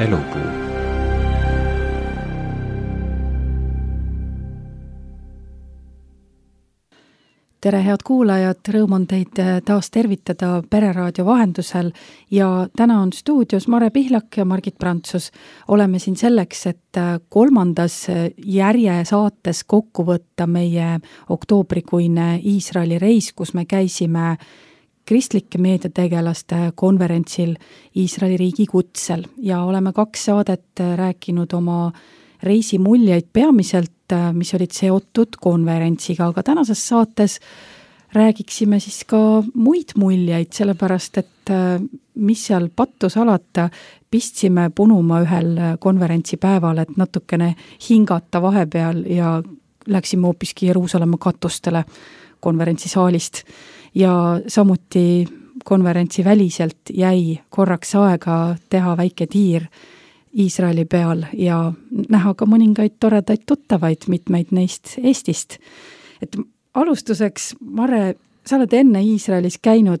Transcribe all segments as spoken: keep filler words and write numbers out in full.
Elupuu. Tere, head kuulajad, rõõm on teid taas tervitada Pereraadio vahendusel ja täna on stuudios Mare Pihlak ja Margit Prantsus. Oleme siin selleks, et kolmandas järje saates kokku võtta meie oktoobrikuine Iisraeli reis, kus me käisime kristlike meediategelaste konverentsil Iisraeli riigi kutsel ja oleme kaks saadet rääkinud oma reisimuljeid peamiselt, mis olid seotud konverentsiga, aga tänases saates räägiksime siis ka muid muljeid, sellepärast et mis seal pattu salata, pistsime punuma ühel konverentsipäeval, et natukene hingata vahepeal ja läksime hoopiski Jeruusalemma katustele konverentsisaalist ja samuti konverentsi väliselt jäi korraks aega teha väike tiir Iisraeli peal ja näha ka mõningaid toredaid tuttavaid, mitmeid neist Eestist. Et alustuseks, Mare, sa oled enne Iisraelis käinud,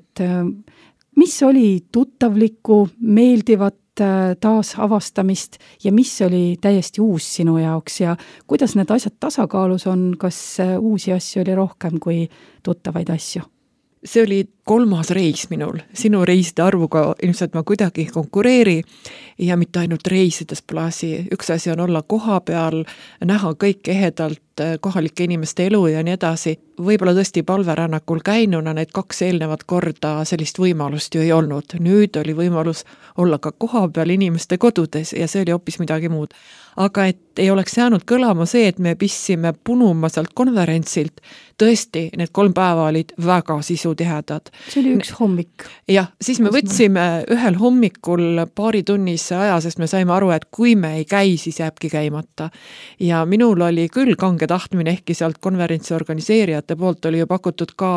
mis oli tuttavlikku, meeldivat taas avastamist ja mis oli täiesti uus sinu jaoks ja kuidas need asjad tasakaalus on, kas uusi asju oli rohkem kui tuttavaid asju? See oli kolmas reis minul. Sinu reiside arvuga ilmselt ma kuidagi konkureeri ja mitte ainult reisides plaasi. Üks asi on olla koha peal, näha kõik ehedalt kohalike inimeste elu ja nii edasi. Võib-olla tõesti palverännakul käinuna need kaks eelnevat korda sellist võimalust ju ei olnud. Nüüd oli võimalus olla ka koha peal inimeste kodudes ja see oli hoopis midagi muud. Aga et ei oleks jäänud kõlama see, et me pissime punuma sealt konverentsilt, tõesti, need kolm päeva olid väga sisutihedad. See oli üks hommik. Jah, siis me võtsime ühel hommikul paari tunnisse aja, sest me saime aru, et kui me ei käi, siis jääbki käimata. Ja minul oli küll kange tahtmine, ehkki sealt konverentsi organiseerijate poolt oli ju pakutud ka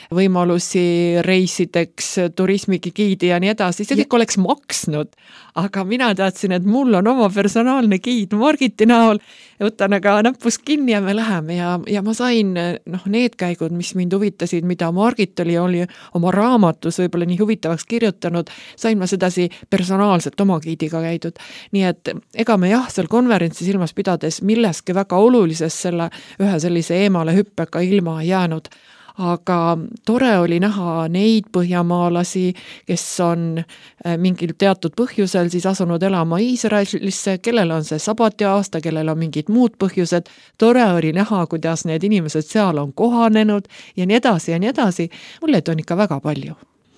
võimalusi reisideks, turismigiidi ja nii edasi, see kõik oleks maksnud. Aga mina teadsin, et mul on oma personaalne giid Margiti näol, võtan aga näppus kinni ja me läheme ja, ja ma sain noh, need käigud, mis mind huvitasid, mida Margit oli, oli oma raamatus võib-olla nii huvitavaks kirjutanud, sain ma sedasi personaalselt oma giidiga käidud. Nii et ega me jah, seal konverentsi silmas pidades milleski väga olulises selle ühe sellise eemale hüppega ilma jäänud. Aga tore oli näha neid põhjamaalasi, kes on mingil teatud põhjusel siis asunud elama Iisraelisse, kellel on see sabati aasta, kellel on mingid muud põhjused. Tore oli näha, kuidas need inimesed seal on kohanenud ja nii edasi ja nii edasi. Mulle on ikka väga palju.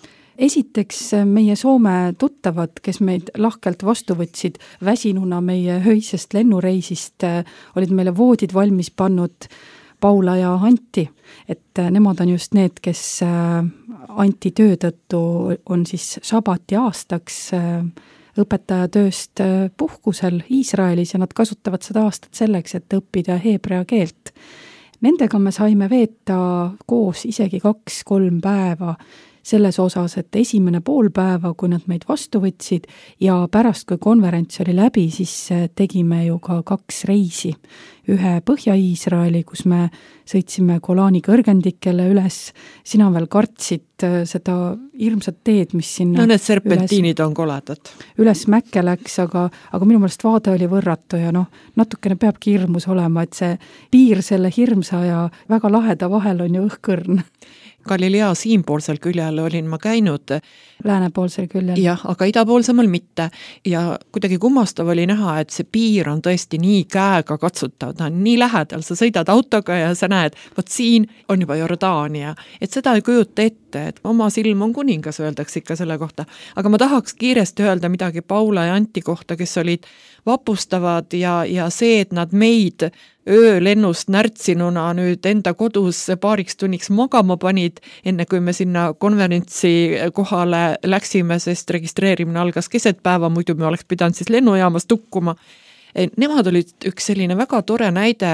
Esiteks meie Soome tuttavad, kes meid lahkelt vastu võtsid väsinuna meie öisest lennureisist, olid meile voodid valmis pannud Paula ja Anti, et nemad on just need, kes Anti töö tõttu on siis sabati aastaks õpetaja tööst puhkusel Iisraelis ja nad kasutavad seda aastat selleks, et õppida heebrea keelt. Nendega me saime veeta koos isegi kaks-kolm päeva selles osas, et esimene pool päeva, kui nad meid vastu võtsid ja pärast, kui konverents oli läbi, siis tegime ju ka kaks reisi. Ühe Põhja-Iisraeli, kus me sõitsime Golani kõrgendikele üles, sina veel kartsid seda hirmsat teed, mis sinna no need serpentiinid üles, on koledad. Üles mäkke läks, aga, aga minu meelest vaade oli võrratu ja noh, natukene peabki hirmus olema, et see piir selle hirmsa ja väga laheda vahel on ju õhkõrn. Galilea siinpoolsel küljel olin ma käinud. Läänepoolsel küljel. Jah, aga idapoolsemal mitte. Ja kuidagi kummastav oli näha, et see piir on tõesti nii käega katsutav. Ta on nii lähedal, sa sõidad autoga ja sa näed, vot siin on juba Jordaania. Et seda ei kujuta ette, et oma silm on kuningas, öeldakse ikka selle kohta. Aga ma tahaks kiiresti öelda midagi Paula ja Anti kohta, kes olid vapustavad ja, ja see, et nad meid öölennust närtsinuna nüüd enda kodus paariks tunniks magama panid, enne kui me sinna konverentsi kohale läksime, sest registreerimine algas keset päeva, muidu me oleks pidanud siis lennujaamas tukkuma. Nemad olid üks selline väga tore näide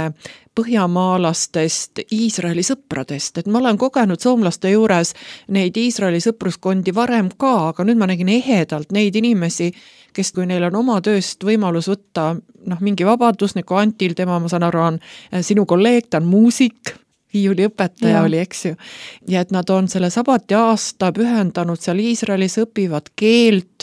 põhjamaalastest Iisraeli sõpradest, et ma olen kogenud soomlaste juures neid Iisraeli sõpruskondi varem ka, aga nüüd ma nägin ehedalt neid inimesi, kes kui neil on oma tööst võimalus võtta noh, mingi vabadus, nagu Antil, tema ma saan aru on sinu kolleeg, ta on muusik, viiuliõpetaja oli, eks ju. Ja et nad on selle sabati aasta pühendanud seal Iisraelis, õpivad keelt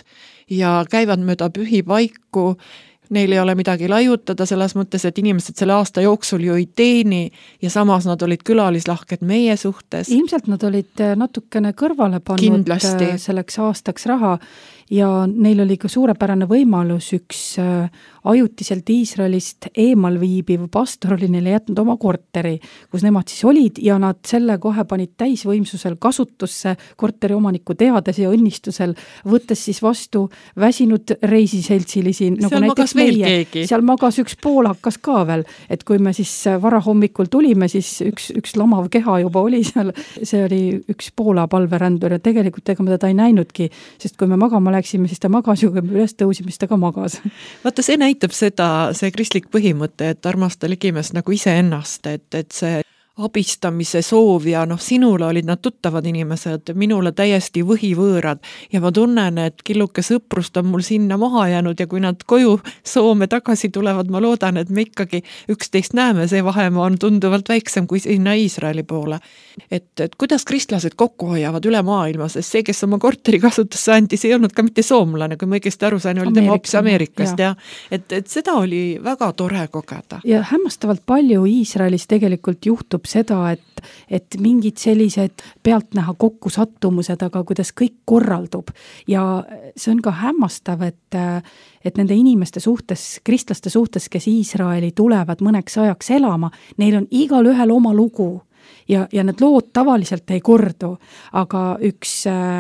ja käivad mööda pühipaiku, neil ei ole midagi laiutada selles mõttes, et inimesed selle aasta jooksul ju ei teeni ja samas nad olid külalislahked meie suhtes. Ilmselt nad olid natukene kõrvale pannud Kindlasti. selleks aastaks raha ja neil oli ka suurepärane võimalus, üks ajutiselt Iisraelist eemal viibiv pastor oli neile jätnud oma korteri, kus nemad siis olid ja nad selle kohe panid täisvõimsusel kasutusse korteri omaniku teades ja õnnistusel, võttes siis vastu väsinud reisiseltsilisi, nagu näiteks meie, seal magas üks poolakas ka veel, et kui me siis varahommikul tulime, siis üks, üks lamav keha juba oli seal, see oli üks Poola palverändur ja tegelikult ega me teda ei näinudki, sest kui me magama läksime, siis ta magas ju, kui me üles tõusime, siis ta ka magas. Vaata, see näitab seda, see kristlik põhimõte, et armasta ligimest nagu iseennast, et, et see abistamise soov ja noh, sinule olid nad tuttavad inimesed, minule täiesti võhivõõrad ja ma tunnen, et killuke sõprust on mul sinna maha jäänud ja kui nad koju Soome tagasi tulevad, ma loodan, et me ikkagi üksteist näeme, see vahemaa on tunduvalt väiksem kui sinna Iisraeli poole. Et, et kuidas kristlased kokku hoiavad üle maailma, sest see, kes oma korteri kasutusse andis, ei olnud ka mitte soomlane, kui ma õigesti aru sain, oli tema hoopis Ameerikast ja, ja. Et, et seda oli väga tore kogeda. Ja hämmastavalt palju Iisraelis tegelikult juhtub seda, et, et mingid sellised pealtnäha kokkusattumused, aga kuidas kõik korraldub. Ja see on ka hämmastav, et, et nende inimeste suhtes, kristlaste suhtes, kes Iisraeli tulevad mõneks ajaks elama, neil on igal ühel oma lugu ja, ja need lood tavaliselt ei kordu, aga üks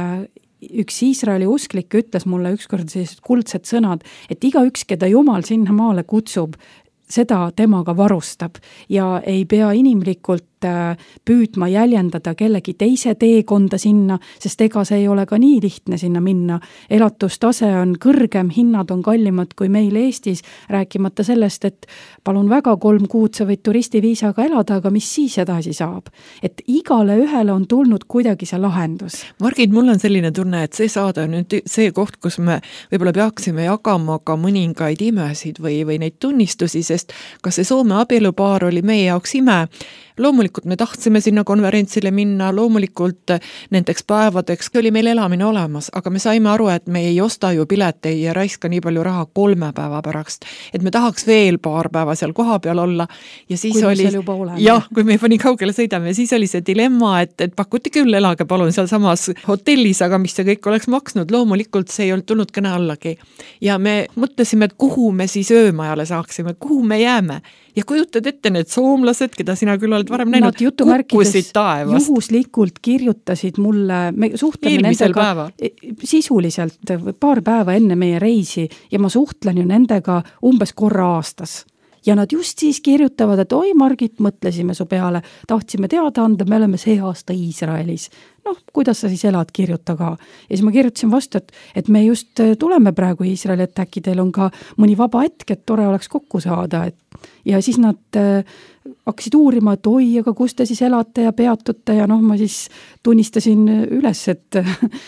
üks Iisraeli usklik ütles mulle ükskord sellised kuldsed sõnad, et igaüks, keda Jumal sinna maale kutsub, seda temaga varustab ja ei pea inimlikult püüdma jäljendada kellegi teise teekonda sinna, sest ega see ei ole ka nii lihtne sinna minna. Elatustase on kõrgem, hinnad on kallimad kui meil Eestis, rääkimata sellest, et palun väga kolm kuud sa võid turistiviisaga elada, aga mis siis edasi saab? Et igale ühele on tulnud kuidagi see lahendus. Margit, mul on selline tunne, et see saade on nüüd see koht, kus me võib-olla peaksime jagama ka mõningaid imesid või, või neid tunnistusi, sest ka see Soome abielupaar oli meie jaoks ime. Loomulikult me tahtsime sinna konverentsile minna, loomulikult nendeks päevadeks oli meil elamine olemas, aga me saime aru, et me ei osta ju pileteid ja raiska nii palju raha kolme päeva pärast, et me tahaks veel paar päeva seal koha peal olla ja siis kui oli, jah, kui me juba nii kaugele sõidame, siis oli see dilemma, et, et pakuti küll, elage palun seal samas hotellis, aga mis see kõik oleks maksnud, loomulikult see ei olnud tulnud kõne allagi ja me mõtlesime, et kuhu me siis öömajale saaksime, kuhu me jääme ja kujutad ette need soomlased, keda sina küll oled varem näinud, kukkusid taevast. Juhuslikult kirjutasid mulle, me suhtleme eelmisel nendega päeva. Sisuliselt paar päeva enne meie reisi ja ma suhtlen ju nendega umbes korra aastas. Ja nad just siis kirjutavad, et oi Margit, mõtlesime su peale, tahtsime teada anda, me oleme see aasta Iisraelis. Noh, kuidas sa siis elad, kirjuta ka. Ja siis ma kirjutasin vastu, et, et me just tuleme praegu Iisraeli, et äkki teil on ka mõni vaba hetk, et tore oleks kokku saada. Et, ja siis nad äh, hakkasid uurima, et oi, aga kus te siis elate ja peatute ja noh, ma siis tunnistasin üles, et,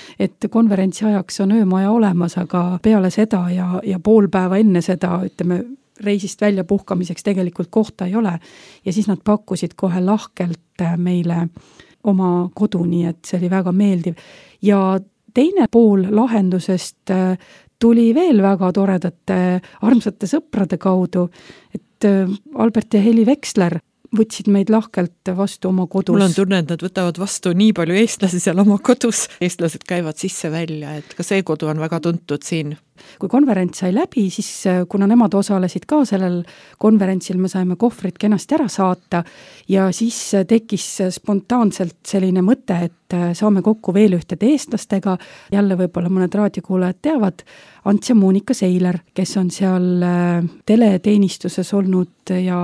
et konverentsi ajaks on öömaja olemas, aga peale seda ja, ja pool päeva enne seda, ütleme, reisist välja puhkamiseks tegelikult kohta ei ole ja siis nad pakkusid kohe lahkelt meile oma kodu, nii et see oli väga meeldiv. Ja teine pool lahendusest tuli veel väga toredate armsate sõprade kaudu, et Albert ja Heli Veksler võtsid meid lahkelt vastu oma kodus. Mul on tunne, et nad võtavad vastu nii palju eestlasi seal oma kodus. Eestlased käivad sisse välja, et ka see kodu on väga tuntud siin. Kui konverents sai läbi, siis kuna nemad osalesid ka sellel konverentsil, me saime kohvrid kenasti ära saata ja siis tekkis spontaanselt selline mõte, et saame kokku veel ühtede eestlastega, jälle võib-olla mõned raadiokuulajad teavad, Ants ja Monika Seiler, kes on seal teleteenistuses olnud ja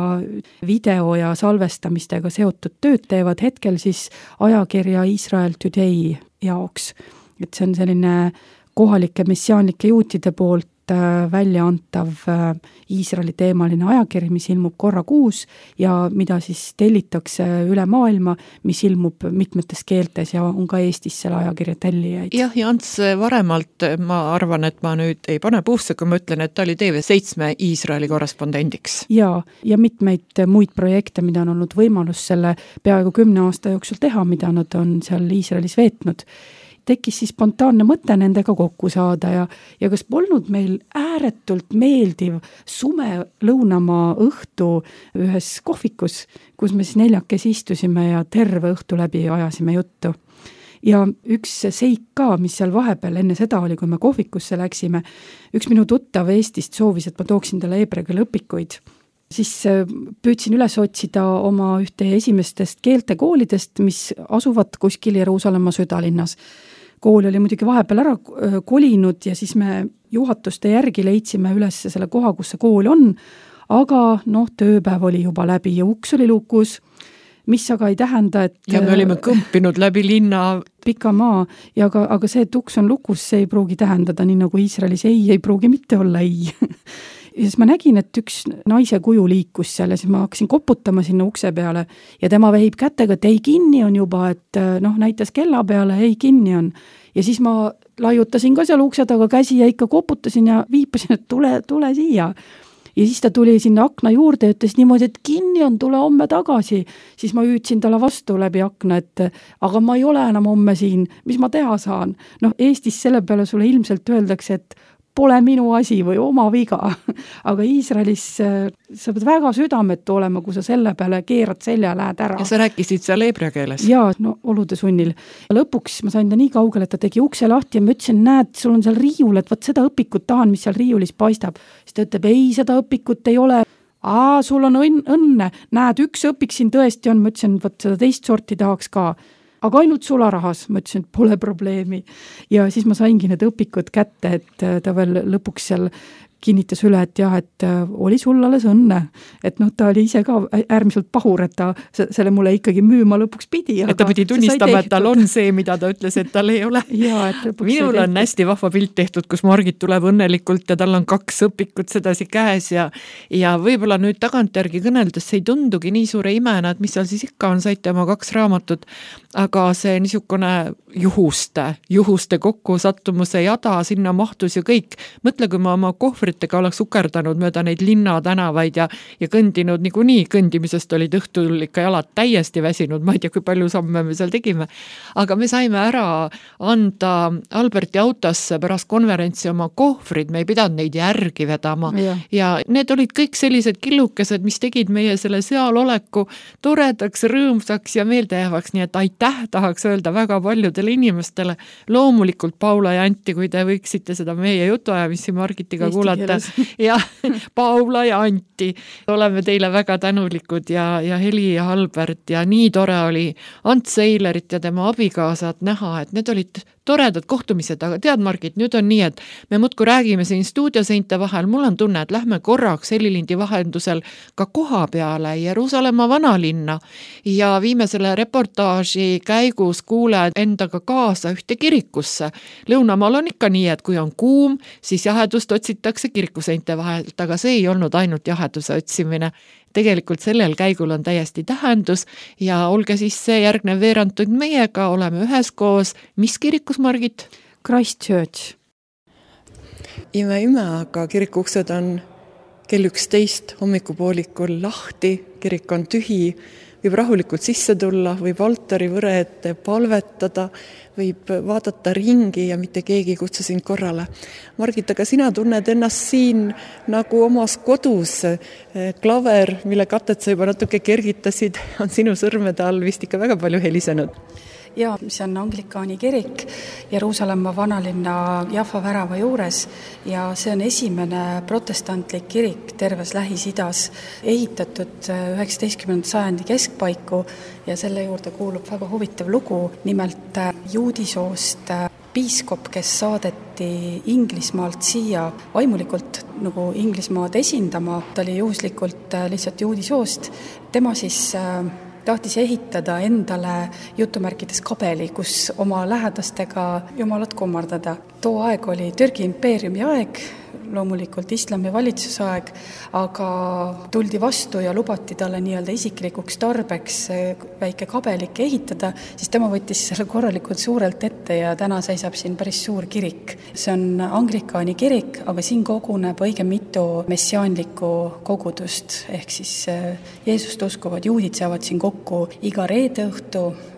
video ja salvestamistega seotud tööd teevad hetkel siis ajakirja Israel Today jaoks. Et see on selline kohalike messiaanlike juutide poolt välja antav Iisraeli teemaline ajakiri, mis ilmub korra kuus ja mida siis tellitakse üle maailma, mis ilmub mitmetes keeltes ja on ka Eestis selle ajakirja tellijaid. Jah, ja Ants varemalt, ma arvan, et ma nüüd ei pane puusse, kui ma ütlen, et ta oli T V seitse Iisraeli korrespondendiks. Ja, ja mitmeid muid projekte, mida on olnud võimalus selle peaaegu kümne aasta jooksul teha, mida nad on seal Iisraelis veetnud. tekkis siis spontaanne mõte nendega kokku saada ja, ja kas polnud meil ääretult meeldiv sume lõunamaa õhtu ühes kohvikus, kus me siis neljakesi istusime ja terve õhtu läbi ajasime juttu. Ja üks seik ka, mis seal vahepeal enne seda oli, kui me kohvikusse läksime, üks minu tuttav Eestist soovis, et ma tooksin talle heebrea keele õpikuid. Siis püüdsin üles otsida oma ühte esimestest keeltekoolidest, mis asuvad kuskil Jeruusalemma südalinnas. Kool oli muidugi vahepeal ära kolinud ja siis me juhatuste järgi leidsime üles selle koha, kus see kool on, aga noh, tööpäev oli juba läbi ja uks oli lukus, mis aga ei tähenda, et... Ja me olime kõmpinud läbi linna. Pika maa, ja aga, aga see, et uks on lukus, see ei pruugi tähendada, nii nagu Iisraelis ei, ei pruugi mitte olla ei. Ja siis ma nägin, et üks naise kuju liikus seal ja siis ma hakkasin koputama sinna ukse peale ja tema vehib kätega, et ei kinni on juba, et noh, näitas kella peale, ei kinni on. Ja siis ma laiutasin ka seal ukse taga käsi ja ikka koputasin ja viipasin, et tule, tule siia. Ja siis ta tuli sinna akna juurde ja ütles niimoodi, et kinni on, tule homme tagasi. Siis ma hüüdsin talle vastu läbi akna, et aga ma ei ole enam homme siin, mis ma teha saan? Noh, Eestis selle peale sulle ilmselt öeldakse, et pole minu asi või oma viga. Aga Iisraelis sa pead väga südametu olema, kui sa selle peale keerad selja ja lähed ära. Ja sa rääkisid seal heebrea keeles? Jaa, no olude sunnil. Lõpuks ma sain ta nii kaugele, et ta tegi ukse lahti ja ma ütlesin, näed, sul on seal riiul, et võt seda õpikut tahan, mis seal riiulis paistab. Siis ta ütleb, ei, seda õpikut ei ole. Aa, sul on õnne. Näed, üks õpik siin tõesti on. Ma ütlesin, võt seda teist sorti tahaks ka. Aga ainult sularahas, ma ütlesin, et pole probleemi. Ja siis ma saingi need õpikud kätte, et ta veel lõpuks seal kinnitas üle, et jah, et oli sul alles õnne. Et noh, ta oli ise ka äärmiselt pahur, et ta selle mulle ikkagi müüma lõpuks pidi. Et ta pidi tunnistama, et tal on see, mida ta ütles, et tal ei ole. Ja, et minul on hästi vahva pilt tehtud, kus Margit tuleb õnnelikult ja tal on kaks õpikut sedasi käes ja, ja võib-olla nüüd tagantjärgi kõneldes see ei tundugi nii suure imena, et mis seal siis ikka on, saite oma kaks raamatut, aga see niisugune juhuste, juhuste kokku sattumuse jada, sinna mahtus ju kõik. Mõtle, kui ma oma kohvritega oleks ukerdanud mööda neid linna tänavaid ja, ja kõndinud niikuinii, kõndimisest olid õhtul ikka jalad täiesti väsinud, ma ei tea, kui palju samme me seal tegime. Aga me saime ära anda Alberti autosse pärast konverentsi oma kohvrid, me ei pidanud neid järgi vedama. Ja, ja need olid kõik sellised killukesed, mis tegid meie selle sealoleku toredaks, rõõmsaks ja meeldejäävaks, nii et aitäh tahaks öelda väga paljudele inimestele. Loomulikult Paula ja Anti, kui te võiksite seda meie jutuajamisi Margitiga Eesti kuulata. Ja Paula ja Anti, oleme teile väga tänulikud ja, ja Heli ja Albert ja nii tore oli Ants Eilerit ja tema abikaasad näha, et need olid toredad kohtumised, aga tead Margit, nüüd on nii, et me muudkui räägime siin stuudioseinte vahel, mul on tunne, et lähme korraks Helilindi vahendusel ka koha peale Jeruusalemma vanalinna ja viime selle reportaaži käigus kuule endaga kaasa ühte kirikusse. Lõunamaal on ikka nii, et kui on kuum, siis jahedust otsitakse kirikuseinte vahelt, aga see ei olnud ainult jaheduse otsimine. Tegelikult sellel käigul on täiesti tähendus ja olge siis see järgnev veerantund meiega, oleme üheskoos. Mis kirikus, Margit? Christchurch. Ime ime, aga kirikuksed on kell üksteist hommikupoolikul lahti, kirik on tühi, võib rahulikult sisse tulla, võib altari võre ette palvetada, võib vaadata ringi ja mitte keegi kutsu sind korrale. Margit, aga sina tunned ennast siin nagu omas kodus. Klaver, mille katet sa juba natuke kergitasid, on sinu sõrmede all vist ikka väga palju helisenud. Ja, see on Anglikaani kirik Jeruusalemma vanalinna Jaffa värava juures ja see on esimene protestantlik kirik terves Lähis-Idas, ehitatud üheksateistkümnenda sajandi keskpaiku ja selle juurde kuulub väga huvitav lugu, nimelt juudisoost piiskop, kes saadeti Inglismaalt siia vaimulikult nagu Inglismaad esindama, ta oli juhuslikult lihtsalt juudisoost, tema siis tahtis ehitada endale jutumärkides kabeli, kus oma lähedastega jumalat kummardada. Too aeg oli Türgi impeeriumi aeg, loomulikult islami valitsusaeg, aga tuldi vastu ja lubati talle nii-öelda isiklikuks tarbeks väike kabelik ehitada, siis tema võttis selle korralikult suurelt ette ja täna seisab siin päris suur kirik. See on Anglikaani kirik, aga siin koguneb õige mitu messiaanlikku kogudust, ehk siis Jeesust uskuvad juudid saavad siin kokku iga reede õhtu,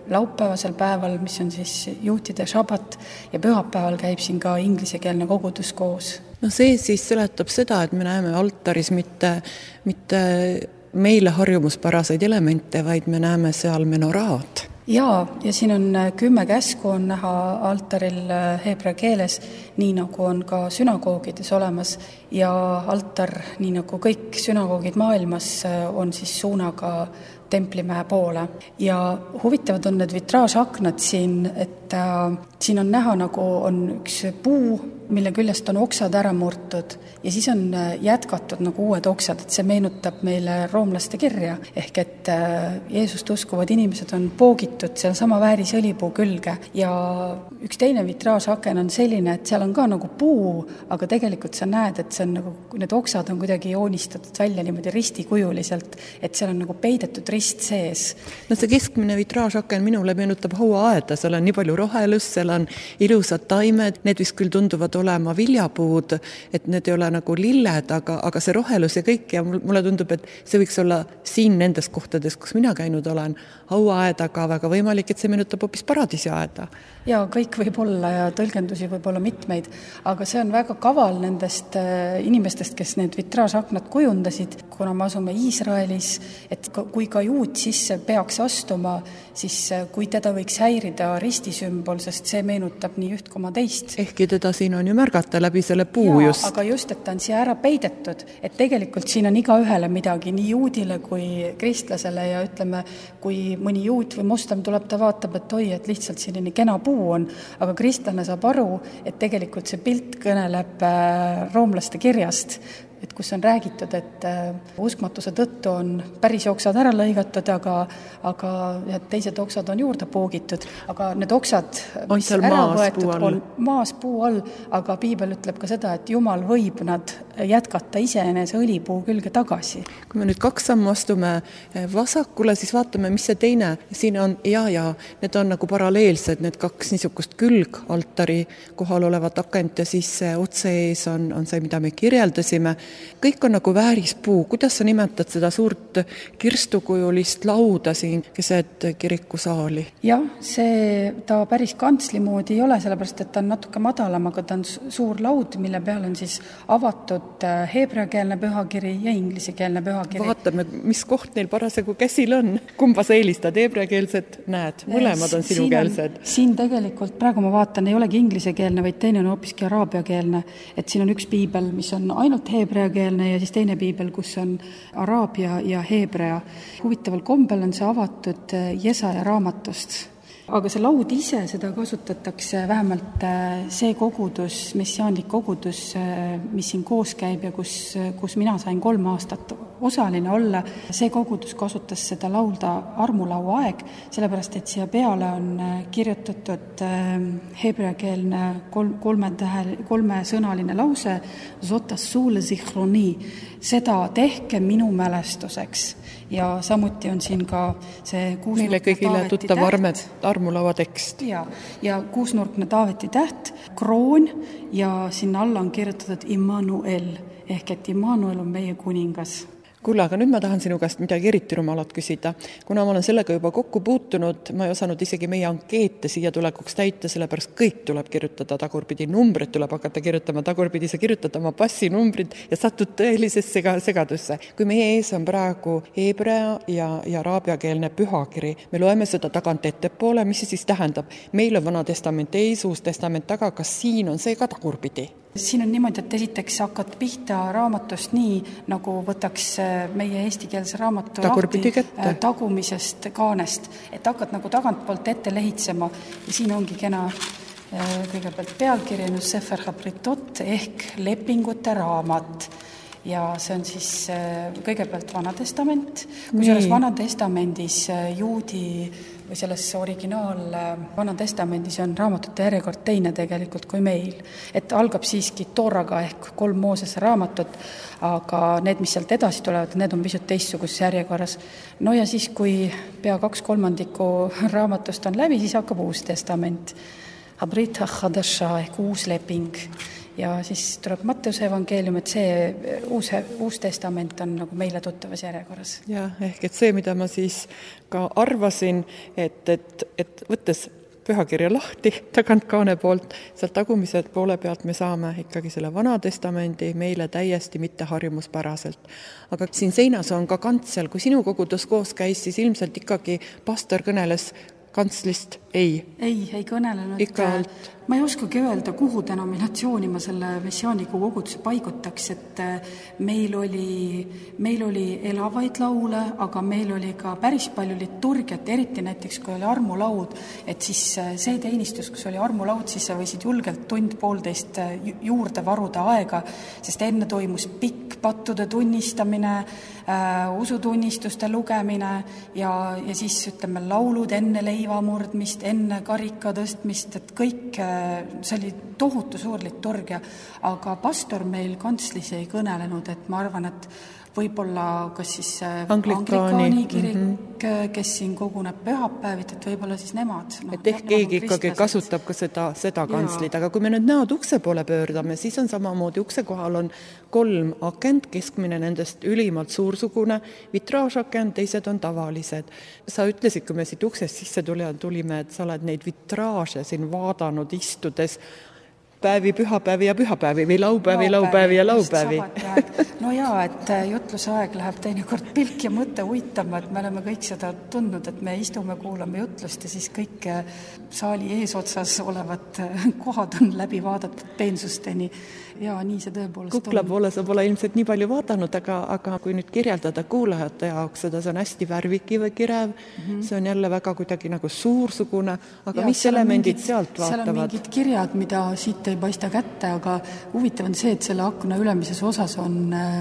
laupäevasel päeval, mis on siis juutide šabat, ja pühapäeval käib siin ka inglisekeelne kogudus koos. No see siis seletab seda, et me näeme altaris mitte, mitte meile harjumuspäraseid elemente, vaid me näeme seal menoraad. Jaa, ja siin on kümme käsku on näha altaril heebrea keeles, nii nagu on ka sünagoogides olemas, ja altar, nii nagu kõik sünagoogid maailmas, on siis suunaga Templimäe poole. Ja huvitavad on need vitraažaknad siin, et äh, siin on näha nagu on üks puu, mille küljest on oksad ära murtud ja siis on jätkatud nagu uued oksad, et see meenutab meile roomlaste kirja, ehk et äh, Jeesust uskuvad inimesed on poogitud seal sama vääris õlipuu külge ja üks teine vitraažaken on selline, et seal on ka nagu puu, aga tegelikult sa näed, et see on nagu, need oksad on kuidagi joonistatud välja niimoodi ristikujuliselt, et seal on nagu peidetud rist sees. No see keskmine vitraažaken minule meenutab hauaaeda, seal on nii palju rohelust, seal on ilusad taimed, need vist küll tunduvad olema viljapuud, et need ei ole nagu lilled, aga, aga see rohelus ja kõik, ja mulle tundub, et see võiks olla siin nendes kohtades, kus mina käinud olen, hauaaed, aga väga võimalik, et see meenutab hoopis paradiisiaeda. Ja kõik võib olla ja tõlgendusi võib olla mitmeid, aga see on väga kaval nendest inimestest, kes need vitraažaknad kujundasid, kuna me asume Iisraelis, et kui ka juut sisse peaks astuma, siis kui teda võiks häirida ristisümbol, sest see meenutab nii üht koma teist. Ehkki teda siin on ju märgata läbi selle puu ja, just. Aga just, et ta on siia ära peidetud, et tegelikult siin on iga ühele midagi, nii juudile kui kristlasele ja ütleme, kui mõni juut või moslem tuleb, ta vaatab, et oi, et lihtsalt selline kena puu on, aga kristlane saab aru, et tegelikult see pilt kõneleb roomlaste kirjast, et kus on räägitud, et uskmatuse tõttu on päris oksad ära lõigatud, aga, aga teised oksad on juurde poogitud, aga need oksad, mis ära võetud, on maas puu all, aga piibel ütleb ka seda, et Jumal võib nad jätkata iseenese õlipuu külge tagasi. Kui me nüüd kaks sammu astume vasakule, siis vaatame, mis see teine, siin on, ja, ja, need on nagu paralleelsed, need kaks niisugust külg altari kohal olevat akent ja siis otse ees on, on see, mida me kirjeldasime. Kõik on nagu väärispuu. Kuidas sa nimetad seda suurt kirstukujulist lauda siin keset kirikusaali? Jah, see ta päris kantsli moodi ei ole, sellepärast, et ta on natuke madalam, aga ta on suur laud, mille peal on siis avatud heebreakeelne pühakiri ja inglisekeelne pühakiri. Vaatame, mis koht neil parasjagu käsil on. Kumba sa eelistad? Heebreakeelsed näed, mõlemad on sinukeelsed. Siin, siin tegelikult, praegu ma vaatan, ei olegi inglisekeelne, vaid teine on hoopiski araabiakeelne. Et siin on üks piibel, mis on ainult heebreakeelne ja siis teine piibel, kus on araabia ja heebrea. Huvitaval kombel on see avatud Jesaja raamatust. Aga see laud ise, seda kasutatakse vähemalt see kogudus, messiaanlik kogudus, mis siin koos käib ja kus, kus mina sain kolm aastat osaline olla. See kogudus kasutas seda laulda armulaua aeg, sellepärast, et siia peale on kirjutatud heebreakeelne kolm, kolme, tähe, kolme sõnaline lause Zotas suule zichroni, seda tehke minu mälestuseks. Ja samuti on siin ka see meile kõigile tuttav armed, armulaua tekst. Ja, ja kuusnurkne Taaveti täht, kroon ja sinna alla on kirjutatud Immanuel, ehk et Immanuel on meie kuningas. Kuule, aga nüüd ma tahan sinu käest midagi eriti rumalat küsida. Kuna ma olen sellega juba kokku puutunud, ma ei osanud isegi meie ankeete siia tulekuks täita, sellepärast kõik tuleb kirjutada tagurpidi, numbrid tuleb hakata kirjutama tagurpidi, sa kirjutad oma passinumbrid ja satud tõelisesse segadusse. Kui meie ees on praegu heebrea ja, ja araabiakeelne pühakiri, me loeme seda tagant ettepoole, mis see siis tähendab? Meil on Vana testament ees, Uus testament taga, kas siin on see ka tagurpidi? Siin on niimoodi, et esiteks hakkad pihta raamatust nii, nagu võtaks meie eestikeelse raamatu lahti tagumisest kaanest, et hakkad nagu tagantpoolt ette lehitsema ja siin ongi kena kõigepealt pealkirjanud Sefer Habritot ehk lepingute raamat. Ja see on siis kõigepealt Vana testament, kui selles Vana testamendis juudi või selles originaal Vana testamendis on raamatute järjekord teine tegelikult kui meil. Et algab siiski Tooraga ehk kolm Moosese raamatut, aga need, mis sealt edasi tulevad, need on pisut teistsuguses järjekorras. No ja siis, kui pea kaks kolmandiku raamatust on läbi, siis hakkab Uus testament. Habrit ha-Hadasha ehk uus leping. ja siis tuleb Matteuse evangeelium, et see uus, uus testament on nagu meile tuttavas järjekorras. Jah, ehk et see, mida ma siis ka arvasin, et, et, et võttes pühakirja lahti tagantkaane poolt, sealt tagumise poole pealt me saame ikkagi selle Vana Testamendi meile täiesti mitte harjumuspäraselt. Aga siin seinas on ka kantsel, kui sinu kogudus koos käis, siis ilmselt ikkagi pastor kõneles kantslist ei. Ei, ei kõnelenud. Ikka ma ei oskagi öelda, kuhu denominatsiooni ma selle messiaaniku koguduse paigutaks, et meil oli, meil oli elavaid laule, aga meil oli ka päris palju liturgiat, eriti näiteks, kui oli armulaud, et siis see teenistus, kus oli armulaud, siis sa võisid julgelt tund poolteist juurde varuda aega, sest enne toimus pikk pattude tunnistamine, äh, usutunnistuste lugemine ja, ja siis ütleme laulud enne leiva murdmist, enne karika tõstmist, et kõik see oli tohutu suur liturgia, aga pastor meil kantslis ei kõnelenud, et ma arvan, et võib-olla kas siis Anglikaani kirik, mm-hmm. kes siin koguneb pühapäevit, et võib-olla siis nemad. No, et ehk keegi ikkagi kasutab ka seda, seda kantslit, aga kui me nüüd näod ukse poole pöördame, siis on samamoodi, ukse kohal on kolm akent, keskmine nendest ülimalt suursugune, vitraažakent, teised on tavalised. Sa ütlesid, kui me siit uksest sisse tulime, et sa oled neid vitraaže siin vaadanud istudes, päevi, pühapäevi ja pühapäevi või laupäevi, laupäevi ja laupäevi. No jaa, et jutluse aeg läheb teinekord pilk ja mõte uitama, et me oleme kõik seda tundnud, et me istume, kuulame jutlust ja siis kõik saali eesotsas olevad kohad on läbi vaadatud peensusteni. Ja nii see tõepoolest Kukla poole sa pole ilmselt nii palju vaadanud, aga, aga kui nüüd kirjeldada kuulajate jaoks seda, see on hästi värvikiv kirev, mm-hmm. see on jälle väga kuidagi nagu suursugune, aga ja, mis elemendid mingid, sealt vaatavad? Seal on mingid kirjad, mida siit ei paista kätte, aga huvitav on see, et selle akna ülemises osas on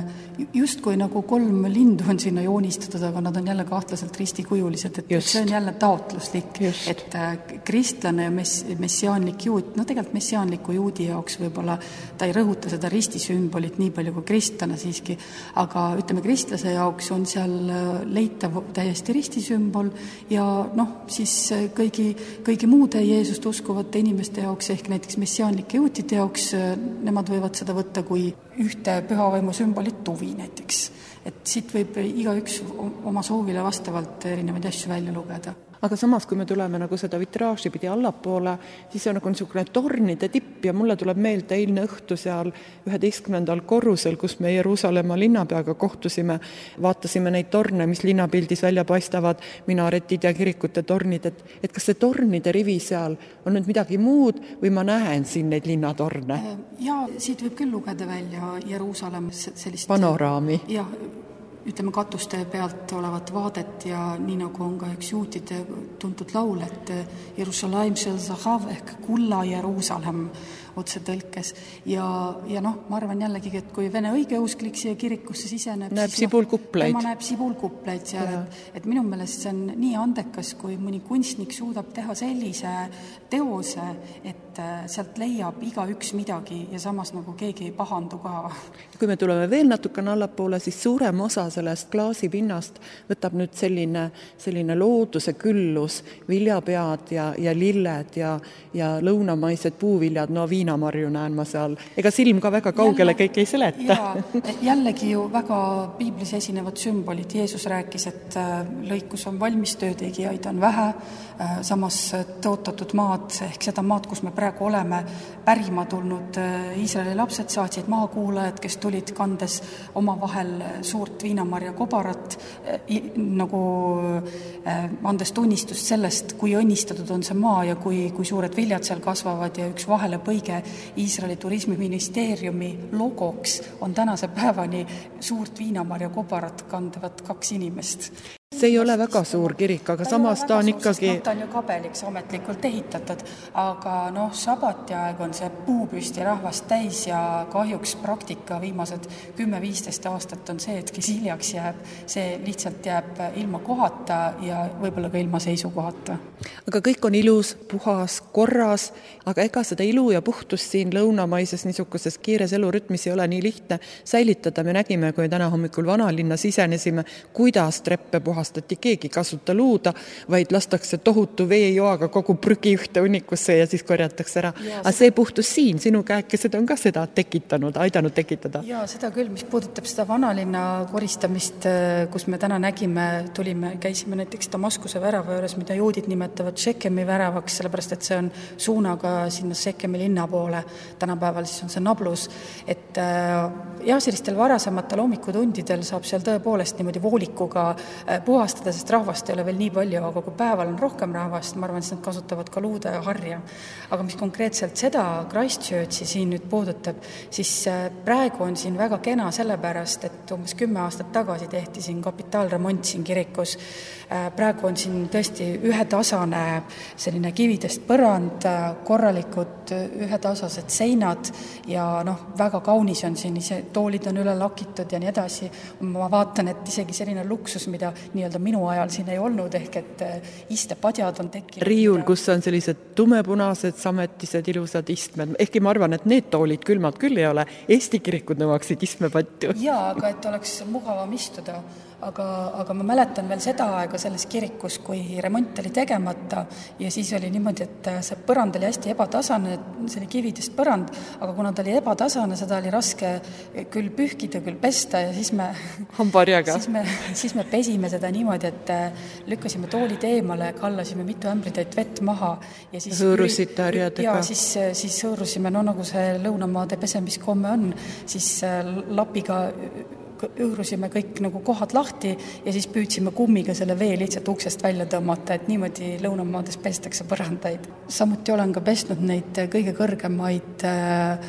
just kui nagu kolm lindu on sinna joonistatud, aga nad on jälle kahtlaselt ristikujulised, et just. See on jälle taotluslik, just. Et kristlane ja mess, messiaanlik juut, no tegelikult messiaanliku juudi jaoks võib-olla ta ei rõhuta seda ristisümbolit nii palju kui kristlane siiski, aga ütleme, kristlase jaoks on seal leitav täiesti ristisümbol ja noh, siis kõigi, kõigi muude Jeesust uskuvate inimeste jaoks ehk näiteks messiaanlike juutide jaoks, nemad võivad seda võtta kui ühte pühavaimu sümbolit tuvi näiteks. Et siit võib igaüks oma soovile vastavalt erinevaid asju välja lugeda. Aga samas, kui me tuleme nagu seda vitraaži pidi allapoole, siis on nagu niisugune tornide tipp ja mulle tuleb meelde eilne õhtu seal üheteistkümnendal korrusel, kus me Jeruusalemma linnapeaga kohtusime, vaatasime neid torne, mis linnapildis välja paistavad, minaretid ja kirikute tornid, et, et kas see tornide rivi seal on nüüd midagi muud või ma näen siin neid linnatorne? Ja siit võib küll lugeda välja Jeruusalemmas sellist panoraami. Jah, ütleme katuste pealt olevat vaadet ja nii nagu on ka üks juutide tuntud laul, et Jerusalem shel zahav ehk kulla Jeruusalemm otse tõlkes. Ja, ja noh, ma arvan jällegi, et kui vene õigeusklik siia kirikusse siseneb, näeb sibulkupleid. Tema näeb sibulkupleid seal, et, et minu meelest see on nii andekas, kui mõni kunstnik suudab teha sellise teose, et sealt leiab iga üks midagi ja samas nagu keegi ei pahandu ka. Kui me tuleme veel natukene allapoole, siis suurem osa sellest klaasipinnast võtab nüüd selline, selline looduse küllus, viljapead ja, ja lilled ja, ja lõunamaised puuviljad, no viinamarju näen ma seal. Ega silm ka väga kaugele Jälle, kõik ei seleta. Ja, jällegi ju väga piiblis esinevad sümbolid. Jeesus rääkis, et lõikus on valmis, töötegijaid on vähe, samas tõotatud maad, ehk seda maad, kus me praegu oleme, pärima tulnud Iisraeli lapsed saatsid maakuulajad, kes tulid kandes oma vahel suurt viinamarja kobarat, nagu andes tunnistust sellest, kui õnnistatud on see maa ja kui, kui suured viljad seal kasvavad ja üks vahele põige Iisraeli turismiministeeriumi logoks on tänase päevani suurt viinamarja kobarat kandevad kaks inimest. See ei ole väga suur kirik, aga samas ta on ikkagi... Ta on ju kabeliks ametlikult ehitatud, aga noh, sabati aeg on see puupüsti rahvast täis ja kahjuks praktika viimased kümme viisteist aastat on see, et kes hiljaks jääb, see lihtsalt jääb ilma kohata ja võib-olla ka ilma seisukohata. Aga kõik on ilus, puhas, korras, aga ega seda ilu ja puhtust siin lõunamaises niisuguses kiires elurütmis ei ole nii lihtne säilitada. Me nägime, kui täna hommikul vanalinna sisenesime, kuidas treppe puhast armastati, keegi ei kasuta luuda, vaid lastakse tohutu veejoaga kogu prügi ühte hunnikusse ja siis korjatakse ära. Aga see puhtus siin, sinu käekesed on ka seda tekitanud, aidanud tekitada. Ja seda küll, mis puudutab seda vanalinna koristamist, kus me täna nägime, tulime, käisime näiteks Damaskuse värava juures, mida juudid nimetavad Shekemi väravaks, sellepärast et see on suunaga sinna Shekemi linna poole. Tänapäeval siis on see Nablus. Et ja sellistel varasematel hommikutundidel saab seal tõepoolest niimoodi voolikuga puhastada, sest rahvast ei ole veel nii palju, aga kui päeval on rohkem rahvast, ma arvan, et nad kasutavad ka luude ja harja. Aga mis konkreetselt seda Christchurchi siin nüüd puudutab, siis praegu on siin väga kena sellepärast, et umbes kümme aastat tagasi tehti siin kapitaalremont siin kirikus. Praegu on siin tõesti ühetasane selline kividest põrand, korralikud ühetasased seinad ja noh, väga kaunis on siin, ise toolid on üle lakitud ja nii edasi. Ma vaatan, et isegi selline luksus, mida nii-öelda minu ajal siin ei olnud, ehk et istepadjad on tekkinud. Riiul, kus on sellised tumepunased, sametised, ilusad istmed. Ehkki ma arvan, et need toolid külmad küll ei ole. Eesti kirikud nõuaksid istmepatju. Jaa, aga et oleks mugavam istuda. Aga, aga ma mäletan veel seda aega selles kirikus, kui remont oli tegemata ja siis oli niimoodi, et see põrand oli hästi ebatasane, see oli kividest põrand, aga kuna ta oli ebatasane, seda oli raske küll pühkida, küll pesta ja siis me, siis me, siis me pesime seda niimoodi, et lükkasime toolid eemale, kallasime mitu ämbritäit vett maha ja siis hõõrusite harjadega. Ja siis, siis hõõrusime, no nagu see lõunamaade pesemiskomme on, siis lapiga õõrusime kõik nagu kohad lahti ja siis püüdsime kummiga selle vee lihtsalt uksest välja tõmmata, et niimoodi lõunamaades pestakse põrandaid. Samuti olen ka pestnud neid kõige kõrgemaid äh,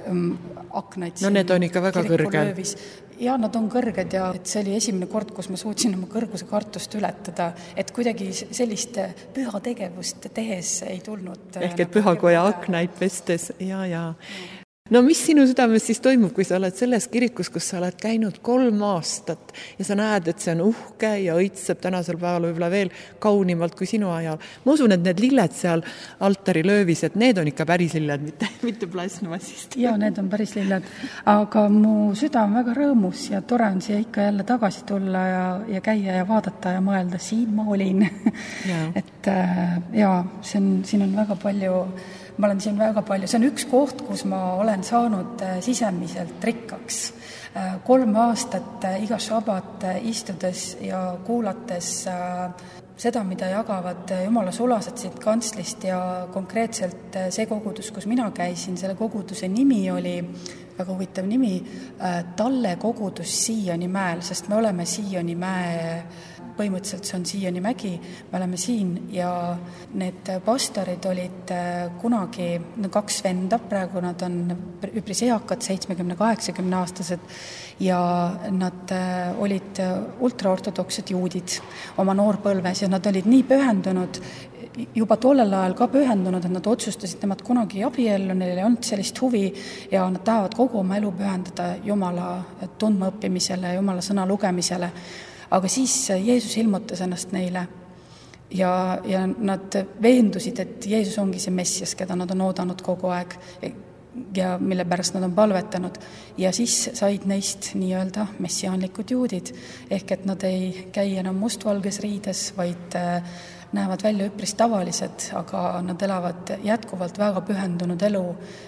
aknaid. No need on ikka väga kõrged. Ja nad on kõrged ja et see oli esimene kord, kus ma suutsin oma kõrguse kartust ületada, et kuidagi sellist püha tegevust tehes ei tulnud. Ehk et pühakoja aknaid pestes, ja, ja. No mis sinu südames siis toimub, kui sa oled selles kirikus, kus sa oled käinud kolm aastat ja sa näed, et see on uhke ja õitseb tänasel päeval võib-olla veel kaunimalt kui sinu ajal. Ma usun, et need lilled seal altari löövis, et need on ikka päris lilled, mitte, mitte plastmassist. Ja, need on päris lilled, aga mu süda on väga rõõmus ja tore on siia ikka jälle tagasi tulla ja, ja käia ja vaadata ja mõelda, siin ma olin. Ja. et ja, see on, siin on väga palju ma olen siin väga palju, see on üks koht, kus ma olen saanud sisemiselt rikkaks. Kolm aastat iga šabat istudes ja kuulates seda, mida jagavad Jumala sulased siit kantslist ja konkreetselt see kogudus, kus mina käisin, selle koguduse nimi oli, väga huvitav nimi, Talle kogudus Sioni mäel, sest me oleme Sioni mäe põhimõtteliselt see on Sioni mägi, me oleme siin ja need pastorid olid kunagi no kaks venda, praegu nad on üpris eakad, seitsmekümne kaheksakümne aastased ja nad olid ultraortodoksed juudid oma noorpõlves ja nad olid nii pühendunud, juba tollel ajal ka pühendunud, et nad otsustasid, nemad kunagi abiellu, neil ei olnud sellist huvi ja nad tahavad kogu oma elu pühendada Jumala tundmaõppimisele, Jumala sõna lugemisele. Aga siis Jeesus ilmutas ennast neile ja, ja nad veendusid, et Jeesus ongi see Messias, keda nad on oodanud kogu aeg ja mille pärast nad on palvetanud. Ja siis said neist nii-öelda messiaanlikud juudid, ehk et nad ei käi enam mustvalges riides, vaid näevad välja üpris tavalised, aga nad elavad jätkuvalt väga pühendunud elu.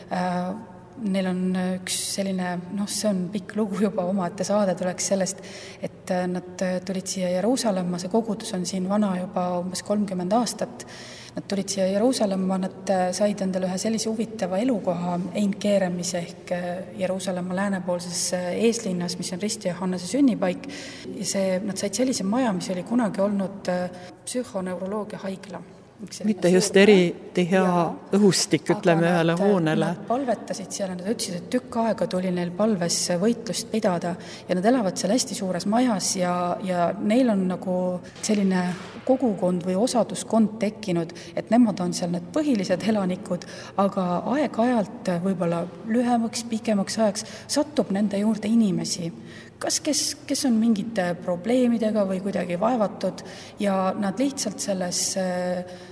Neil on üks selline, noh, see on pikk lugu juba, omaette saade tuleks sellest, et nad tulid siia Jeruusalemma, see kogudus on siin vana juba umbes kolmkümmend aastat. Nad tulid siia Jeruusalemma, nad said endale ühe sellise huvitava elukoha Ein Keeremis ehk Jeruusalemma läänepoolses eeslinnas, mis on Risti Johannese sünnipaik. Ja see, nad said sellise maja, mis oli kunagi olnud psühhoneuroloogia haigla. Mitte just eriti hea ja, õhustik, ütleme ühele hoonele. Nad palvetasid seal ja nad ütlesid, et tükk aega tuli neil palves võitlust pidada ja nad elavad seal hästi suures majas ja, ja neil on nagu selline kogukond või osaduskond tekkinud, et nemad on seal need põhilised elanikud, aga aeg-ajalt võib-olla lühemaks, pikemaks ajaks satub nende juurde inimesi, kas kes, kes on mingite probleemidega või kuidagi vaevatud ja nad lihtsalt selles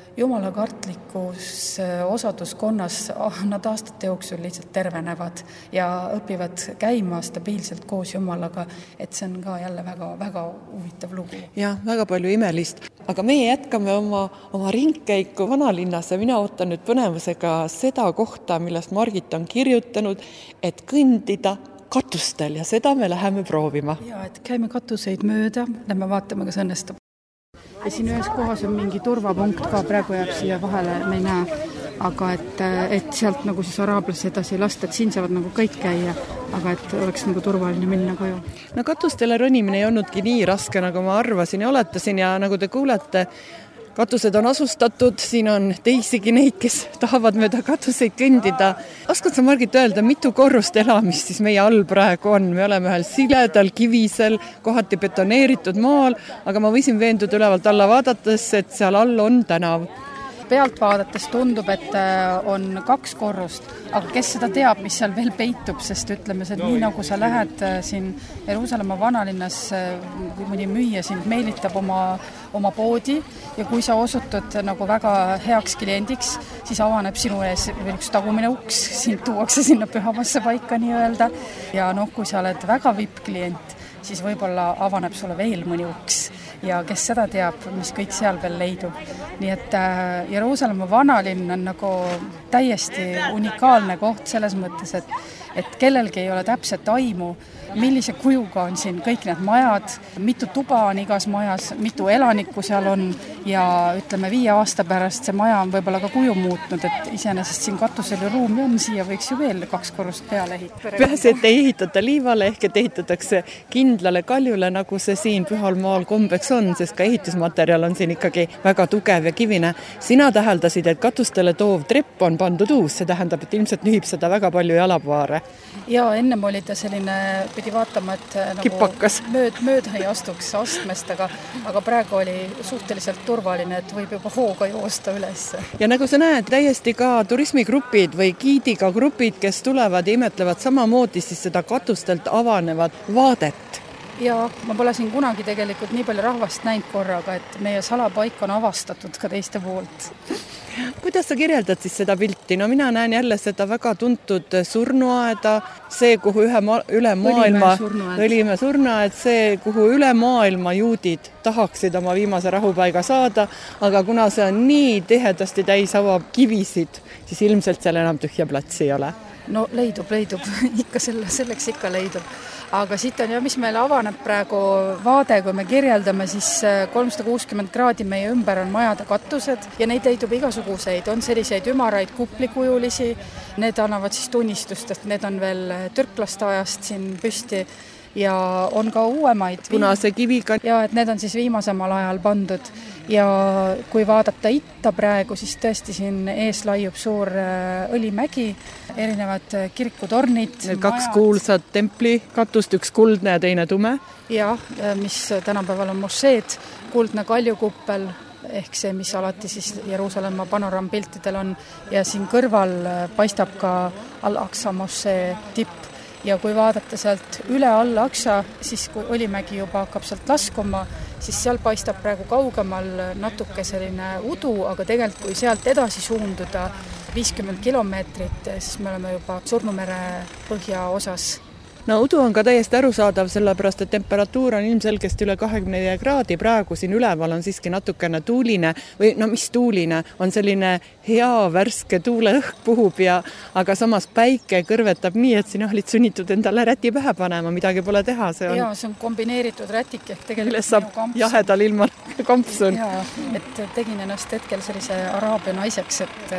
jumala kartlikus osaduskonnas nad aastate jooksul lihtsalt tervenevad ja õpivad käima stabiilselt koos Jumalaga, et see on ka jälle väga, väga huvitav lugu. Jah, väga palju imelist. Aga meie jätkame oma, oma ringkäiku vanalinnas ja mina ootan nüüd põnevusega seda kohta, millest Margit on kirjutanud, et kõndida katustel ja seda me läheme proovima. Ja, et käime katuseid mööda, lähme vaatame, kas õnnestub. Ja siin ühes kohas on mingi turvapunkt ka, praegu jääb siia vahele, me ei näe, aga et, et sealt nagu siis araablasi edasi ei lasta, et siin saavad nagu kõik käia, aga et oleks nagu turvaline minna koju. No katustele ronimine ei olnudki nii raske, nagu ma arvasin ja oletasin ja nagu te kuulete, katused on asustatud, siin on teisigi neid, kes tahavad mööda katuseid kõndida. Oskad sa, Margit, öelda, mitu korrust elamist siis meie all praegu on? Me oleme ühel siledal, kivisel, kohati betoneeritud maal, aga ma võisin veenduda ülevalt alla vaadates, et seal all on tänav. Pealt vaadates tundub, et on kaks korrust, aga kes seda teab, mis seal veel peitub, sest ütleme, see nii nagu sa lähed siin Jeruusalemma vanalinnas, kui mõni müüja sind meelitab oma, oma poodi ja kui sa osutud nagu väga heaks kliendiks, siis avaneb sinu ees veel üks tagumine uks, sind tuuakse sinna pühamasse paika nii-öelda ja noh, kui sa oled väga V I P-klient, siis võib-olla avaneb sulle veel mõni uks ja kes seda teab, mis kõik seal veel leidub. Nii et äh, Jeruusalemma vanalinn on nagu täiesti unikaalne koht selles mõttes, et, et kellelgi ei ole täpset aimu, millise kujuga on siin kõik need majad, mitu tuba on igas majas, mitu elanikku seal on ja ütleme viie aasta pärast see maja on võib-olla ka kuju muutnud, et iseenesest siin katusel ju ruumi on, siia võiks ju veel kaks korrust peale ehitada. Peaasi, et ei ehitata liivale ehk et ehitatakse kindlale kaljule, nagu see siin Pühal maal kombeks on, sest ka ehitusmaterjal on siin ikkagi väga tugev ja kivine. Sina täheldasid, et katustele toov trepp on pandud uus, see tähendab, et ilmselt nühib seda väga palju jalapaare. Ja ennem oli ta selline, pidi vaatama, et nagu mööd, mööda ei astuks astmest, aga, aga praegu oli suhteliselt turvaline, et võib juba hooga joosta üles. Ja nagu sa näed, täiesti ka turismigrupid või giidiga grupid, kes tulevad ja imetlevad samamoodi siis seda katustelt avanevat vaadet. Ja ma pole siin kunagi tegelikult nii palju rahvast näinud korraga, et meie salapaik on avastatud ka teiste poolt. Kuidas sa kirjeldad siis seda pilti? No mina näen jälle seda väga tuntud surnuaeda, see, kuhu ühe ma- üle maailma Õlimäe surnuaed, see, kuhu üle maailma juudid tahaksid oma viimase rahupaiga saada, aga kuna see on nii tihedasti täis avakivisid, siis ilmselt seal enam tühja platsi ei ole. No leidub, leidub, ikka selle, selleks ikka leidub. Aga siit on ja mis meil avaneb praegu vaade, kui me kirjeldame, siis kolmsada kuuskümmend kraadi meie ümber on majade katused ja neid leidub igasuguseid. On selliseid ümaraid kuplikujulisi, need annavad siis tunnistust, et need on veel türklaste ajast siin püsti ja on ka uuemaid. Punase kiviga. Ja et need on siis viimasemal ajal pandud ja kui vaadata itta praegu, siis tõesti siin ees laiub suur õlimägi, erinevad kirikutornid. Need kaks majad. Kuulsad templi katust, üks kuldne ja teine tume. Ja, mis tänapäeval on mošeed, kuldne kaljukuppel, ehk see, mis alati siis Jeruusalemma panorampiltidel on ja siin kõrval paistab ka Al-Aqsa mošee tipp. Ja kui vaadata sealt üle Al-Aqsa, siis kui Õlimägi juba hakkab sealt laskuma, siis seal paistab praegu kaugemal natuke selline udu, aga tegelikult kui sealt edasi suunduda viiskümmend kilomeetrit, siis me oleme juba Surnumere põhja osas. No udu on ka täiesti arusaadav, sellepärast, et temperatuur on ilmselgesti üle kahekümne kraadi, praegu siin üleval on siiski natukene tuuline või no mis tuuline, on selline hea värske tuuleõhk puhub ja aga samas päike kõrvetab nii, et siin olid sunnitud endale räti pähe panema, midagi pole teha. See on... Ja, see on kombineeritud rätik ehk tegelikult saab jahedal ilma kampsun. Ja, et tegin ennast hetkel sellise araabia naiseks, et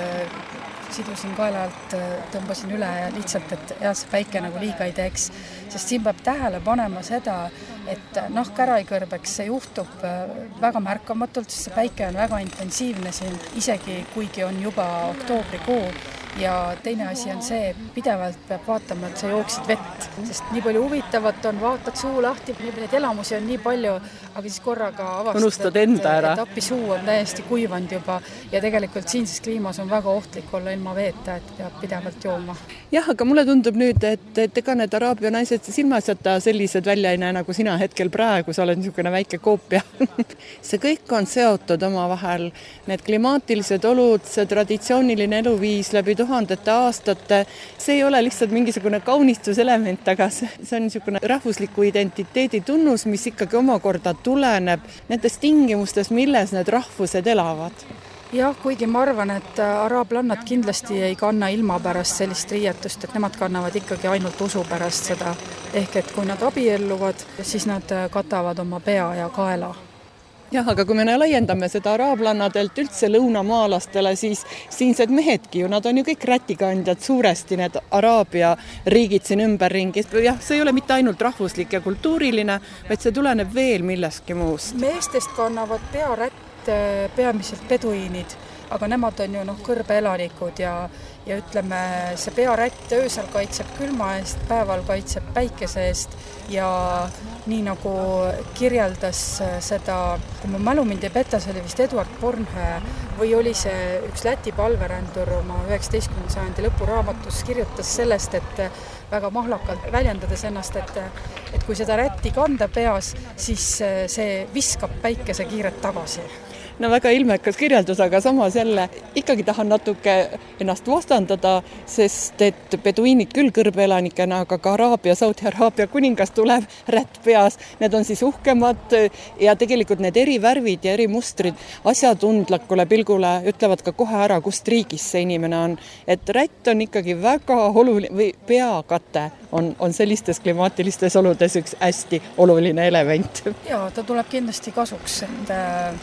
sidusin kaelalt, tõmbasin üle ja lihtsalt, et jah, see päike nagu liiga ei teeks, sest siin peab tähele panema seda, et nahk ära ei kõrbeks, see juhtub väga märkamatult, sest see päike on väga intensiivne siin, isegi kuigi on juba oktoobrikuu ja teine asi on see, pidevalt peab vaatama, et sa jooksid vett, sest nii palju huvitavat on, vaatad suu lahti, neid elamusi on nii palju, aga siis korraga avastad, unustad enda ära. Et apisuu on täiesti kuivanud juba ja tegelikult siinses kliimas on väga ohtlik olla ilma veeta, et peab pidevalt jooma. Jah, aga mulle tundub nüüd, et, et ega need araabia naised silmasjata sellised välja ei näe nagu sina hetkel praegu, sa oled niisugune väike koopia. See kõik on seotud omavahel, need klimaatilised olud, see traditsiooniline eluviis läbi tuhandete aastate, see ei ole lihtsalt mingisugune kaunistuselement, aga see on niisugune rahvusliku identiteedi tunnus, mis ikkagi omakorda tuleneb nendest tingimustest, milles need rahvused elavad. Jah, kuigi ma arvan, et araablannad kindlasti ei kanna ilma pärast sellist riietust, et nemad kannavad ikkagi ainult usu pärast seda. Ehk et kui nad abielluvad, siis nad katavad oma pea ja kaela. Jah, aga kui me laiendame seda araablannadelt üldse lõunamaalastele, siis siinsed mehedki ju, nad on ju kõik rätikandjad suuresti, need araabia riigid siin ümberringi. Jah, see ei ole mitte ainult rahvuslik ja kultuuriline, vaid see tuleneb veel milleski muust. Meestest kannavad pearätt peamiselt peduiinid, aga nemad on ju noh, kõrbeelanikud ja, ja ütleme, see pearätt öösel kaitseb külma eest, päeval kaitseb päikese eest ja nii nagu kirjeldas seda, kui mu mälu mind ei peta, see oli vist Eduard Bornhöhe või oli see üks Läti palverändur oma üheksateistkümnenda sajandi lõpuraamatus kirjutas sellest, et väga mahlakalt väljendades ennast, et, et kui seda rätti kanda peas, siis see viskab päikese kiiret tagasi. No väga ilmekas kirjeldus, aga samas jälle ikkagi tahan natuke ennast vastandada, sest et peduiinid küll kõrbeelanikena, aga ka Araabia, Saudi-Araabia kuningas tuleb rätt peas. Need on siis uhkemad ja tegelikult need eri värvid ja eri mustrid asjatundlikule pilgule ütlevad ka kohe ära, kust riigis see inimene on. Et rätt on ikkagi väga oluline, või peakate on, on sellistes klimaatilistes oludes üks hästi oluline element. Ja, ta tuleb kindlasti kasuks, et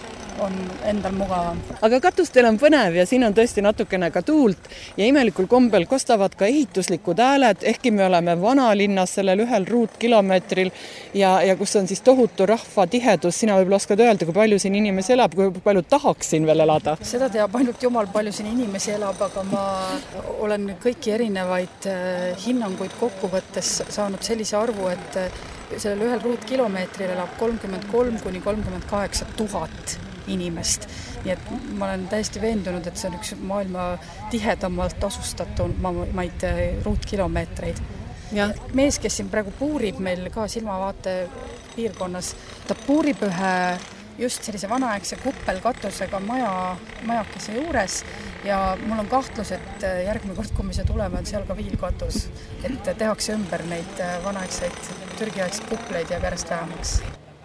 on endal mugavam. Aga katustel on põnev ja siin on tõesti natukene ka tuult ja imelikul kombel kostavad ka ehituslikud hääled, ehkki me oleme vanalinnas sellel ühel ruutkilomeetril ja, ja kus on siis tohutu rahva tihedus. Sina võib-olla oskad öelda, kui palju siin inimesi elab, kui palju tahaks siin veel elada? Seda teab ainult jumal, palju siin inimesi elab, aga ma olen kõiki erinevaid hinnanguid kokkuvõttes saanud sellise arvu, et sellel ühel ruutkilomeetril elab kolmkümmend kolm kuni kolmkümmend kaheksa tuhat inimest. Nii et ma olen täiesti veendunud, et see on üks maailma tihedamalt asustatumaid ruutkilomeetreid. Ja. Mees, kes siin praegu puurib meil ka silmavaate piirkonnas, ta puurib ühe just sellise vanaaegse kuppelkatusega maja, majakese juures ja mul on kahtlus, et järgmine kord, kui me see tuleme, on seal ka viilkatus, et tehakse ümber neid vanaaegseid türgiaegseid kupleid ja järjest vähemaks.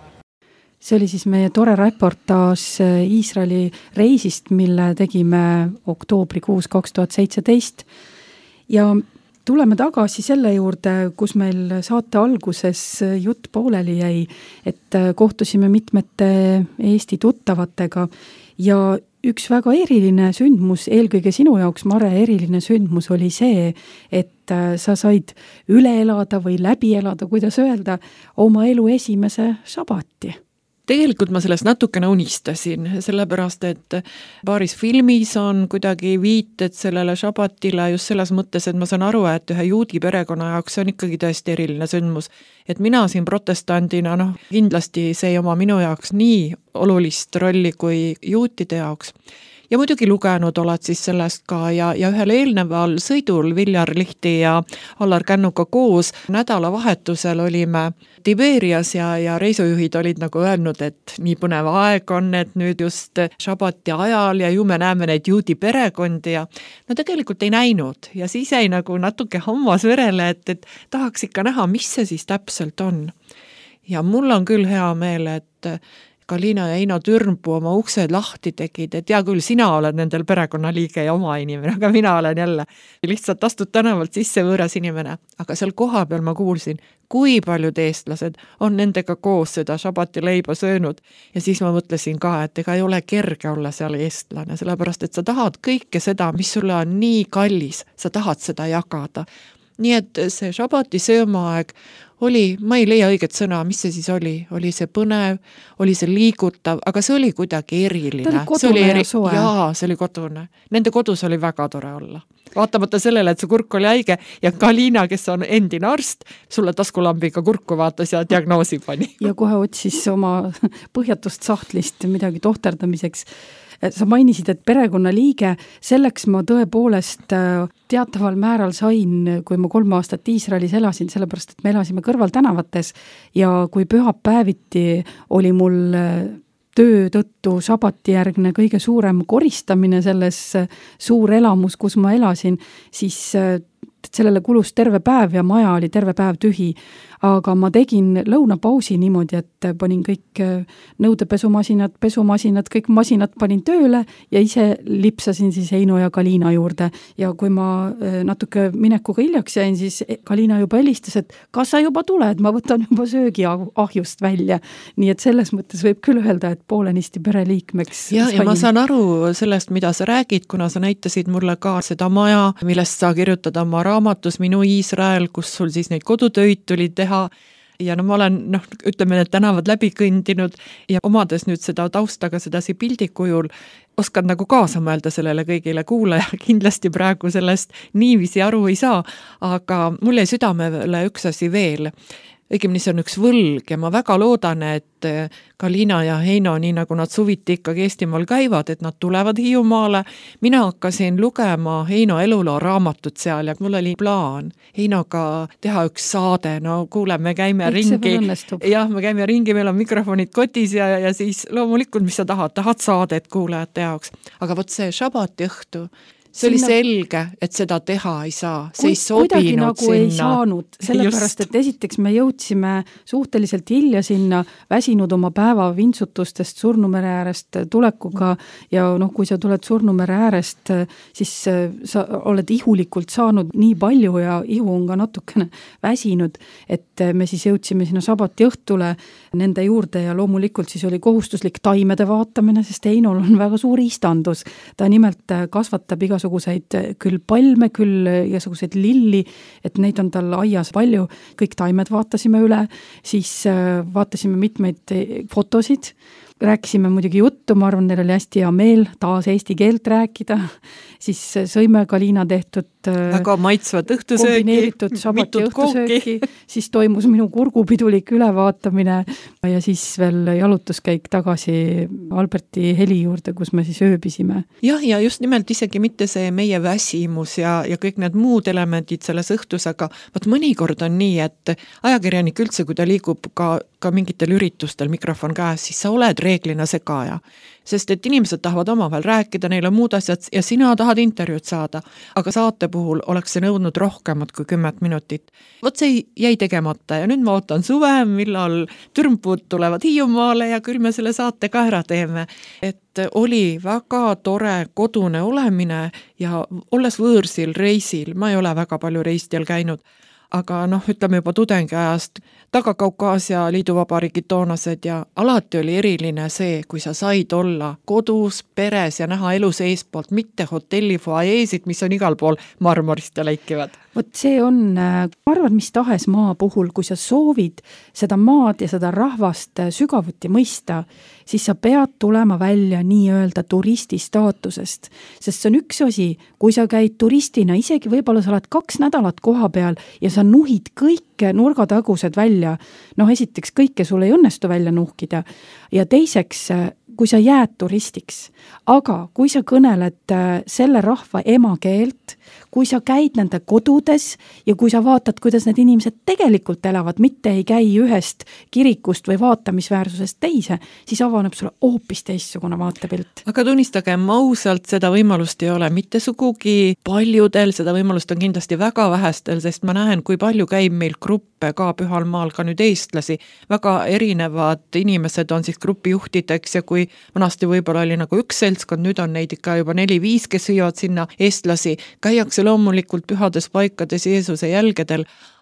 See oli siis meie tore reportaaž Iisraeli reisist, mille tegime oktoobrikuus kaks tuhat seitseteist ja tuleme tagasi selle juurde, kus meil saate alguses jutt pooleli jäi, et kohtusime mitmete Eesti tuttavatega ja üks väga eriline sündmus, eelkõige sinu jaoks, Mare, eriline sündmus oli see, et sa said üle elada või läbi elada, kuidas öelda, oma elu esimese šabati. Tegelikult ma sellest natukene unistasin, sellepärast, et paaris filmis on kuidagi viited sellele šabatile just selles mõttes, et ma saan aru, et ühe juudi perekonna jaoks see on ikkagi tõesti eriline sündmus. Et mina siin protestandina, noh, kindlasti see ei oma minu jaoks nii olulist rolli kui juutide jaoks. Ja muidugi lugenud oled siis sellest ka ja, ja ühel eelneval sõidul Viljar Lihti ja Allar Kännuka koos nädalavahetusel olime Tiberias ja, ja reisujuhid olid nagu öelnud, et nii põnev aeg on, et nüüd just šabati ajal ja ju me näeme neid juudi perekondi ja no tegelikult ei näinud ja siis jäi nagu natuke hammas verele, et, et tahaks ikka näha, mis see siis täpselt on. Ja mul on küll hea meel, et Kalina ja Eino Türnpuu oma uksed lahti tegid, et ja küll sina oled nendel perekonnaliige ja oma inimene, aga mina olen jälle lihtsalt astud tänavalt sisse võõras inimene. Aga seal koha peal ma kuulsin, kui paljud eestlased on nendega koos seda šabati leiba söönud. Ja siis ma mõtlesin ka, et ega ei ole kerge olla seal eestlane, sellepärast et sa tahad kõike seda, mis sulle on nii kallis, sa tahad seda jagada. Nii et see šabati söömaaeg oli, ma ei leia õiget sõna, mis see siis oli, oli see põnev, oli see liigutav, aga see oli kuidagi eriline. Ta oli kodune oli eri... ja soe. Jaa, see oli kodune. Nende kodus oli väga tore olla. Vaatamata sellele, et see kurk oli haige ja Kalina, kes on endine arst, sulle taskulambiga kurku vaatas ja diagnoosi pani. Ja kohe otsis oma põhjatust sahtlist midagi tohterdamiseks. Sa mainisid, et perekonna liige, selleks ma tõepoolest teataval määral sain, kui ma kolm aastat Iisraelis elasin, sellepärast, et me elasime kõrval tänavates ja kui pühapäeviti oli mul töö tõttu sabatijärgne kõige suurem koristamine selles suur elamus, kus ma elasin, siis sellele kulus terve päev ja maja oli terve päev tühi. Aga ma tegin lõunapausi niimoodi, et panin kõik nõudepesumasinad, pesumasinad, kõik masinad panin tööle ja ise lipsasin siis Heino ja Kalina juurde. Ja kui ma natuke minekuga hiljaks jäin, siis Kalina juba helistas, et kas sa juba tuled, ma võtan juba söögi ahjust välja. Nii et selles mõttes võib küll öelda, et poolenisti pereliikmeks ja, sain. Ja ma saan aru sellest, mida sa räägid, kuna sa näitasid mulle ka seda maja, millest sa kirjutada oma raamatus Minu Iisrael, kus sul siis neid kodutöid tuli teha. Ja no ma olen, noh, ütleme, need tänavad läbi kõndinud ja omades nüüd seda taustaga sedasi pildikujul, oskan nagu kaasa mõelda sellele kõigile kuulaja, kindlasti praegu sellest niiviisi aru ei saa, aga mul jäi südamele üks asi veel. Õigemini see on üks võlg ja ma väga loodan, et Kalina ja Heino, nii nagu nad suviti ikkagi Eestimaal käivad, et nad tulevad Hiiumaale. Mina hakkasin lugema Heino eluloo raamatut seal ja mul oli plaan Heinoga teha üks saade. No kuule, me käime Eks ringi. Jah, me käime ringi, meil on mikrofonid kotis ja, ja siis loomulikult, mis sa tahad, tahad saadet kuulajate jaoks. Aga võt see šabati õhtu, see oli selge, et seda teha ei saa. See ei sobinud nagu sinna. Ei saanud, sellepärast, et esiteks me jõudsime suhteliselt hilja sinna, väsinud oma päeva vintsutustest Surnumere äärest tulekuga ja noh, kui sa tuled Surnumere äärest, siis sa oled ihulikult saanud nii palju ja ihu on ka natukene väsinud, et me siis jõudsime sinna sabati õhtule nende juurde ja loomulikult siis oli kohustuslik taimede vaatamine, sest Heinol on väga suur istandus. Ta nimelt kasvatab iga igasuguseid küll palme, küll igasuguseid lilli, et neid on tal aias palju. Kõik taimed vaatasime üle, siis vaatasime mitmeid fotosid, rääkisime muidugi juttu, ma arvan, neil oli hästi hea meel taas eesti keelt rääkida, siis sõime Kalina tehtud väga maitsvat õhtusööki, kombineeritud sabati õhtusööki, siis toimus minu kurgupidulik ülevaatamine ja siis veel jalutuskäik tagasi Alberti heli juurde, kus me siis ööbisime. Jah, ja just nimelt isegi mitte see meie väsimus ja, ja kõik need muud elemendid selles õhtus, aga võt mõnikord on nii, et ajakirjanik üldse, kui ta liigub ka, ka mingitel üritustel mikrofon käes, siis sa oled reeglina segaja. Sest et inimesed tahavad omavahel rääkida, neil on muud asjad ja sina tahad intervjuud saada, aga saate puhul oleks see nõudnud rohkemat kui kümmet minutit. Vot see jäi tegemata ja nüüd ma ootan suve, millal türmpud tulevad Hiiumaale ja küll me selle saate ka ära teeme. Et oli väga tore kodune olemine ja olles võõrsil reisil, ma ei ole väga palju reistel käinud, aga noh, ütleme juba tudengiajast, Taga-Kaukaasia liiduvabariigid toonased ja alati oli eriline see, kui sa said olla kodus, peres ja näha elu seespoolt, mitte hotelli fuajeesid, mis on igal pool marmorist ja läikivad. Vot see on, ma arvan, mis tahes maa puhul, kui sa soovid seda maad ja seda rahvast sügavuti mõista, siis sa pead tulema välja nii-öelda turisti staatusest. Sest see on üks asi, kui sa käid turistina, isegi võib-olla sa oled kaks nädalat koha peal ja sa nuhid kõike nurgatagused välja. Noh, esiteks kõike sul ei õnnestu välja nuhkida. Ja teiseks, kui sa jääd turistiks, aga kui sa kõneled selle rahva emakeelt, kui sa käid nende kodudes ja kui sa vaatad, kuidas need inimesed tegelikult elavad, mitte ei käi ühest kirikust või vaatamisväärsusest teise, siis avaneb sulle hoopis teistsugune vaatepilt. Aga tunnistagem ausalt, seda võimalust ei ole mitte sugugi paljudel, seda võimalust on kindlasti väga vähestel, sest ma näen, kui palju käib meil gruppe ka Pühal Maal, ka nüüd eestlasi. Väga erinevad inimesed on siis grupijuhtideks ja kui vanasti võib-olla oli nagu üks seltskond, nüüd on neid ikka juba neli-viis, kes viivad sinna eestlasi, käiakse loomulikult pühades paikades Jeesuse jälgedel,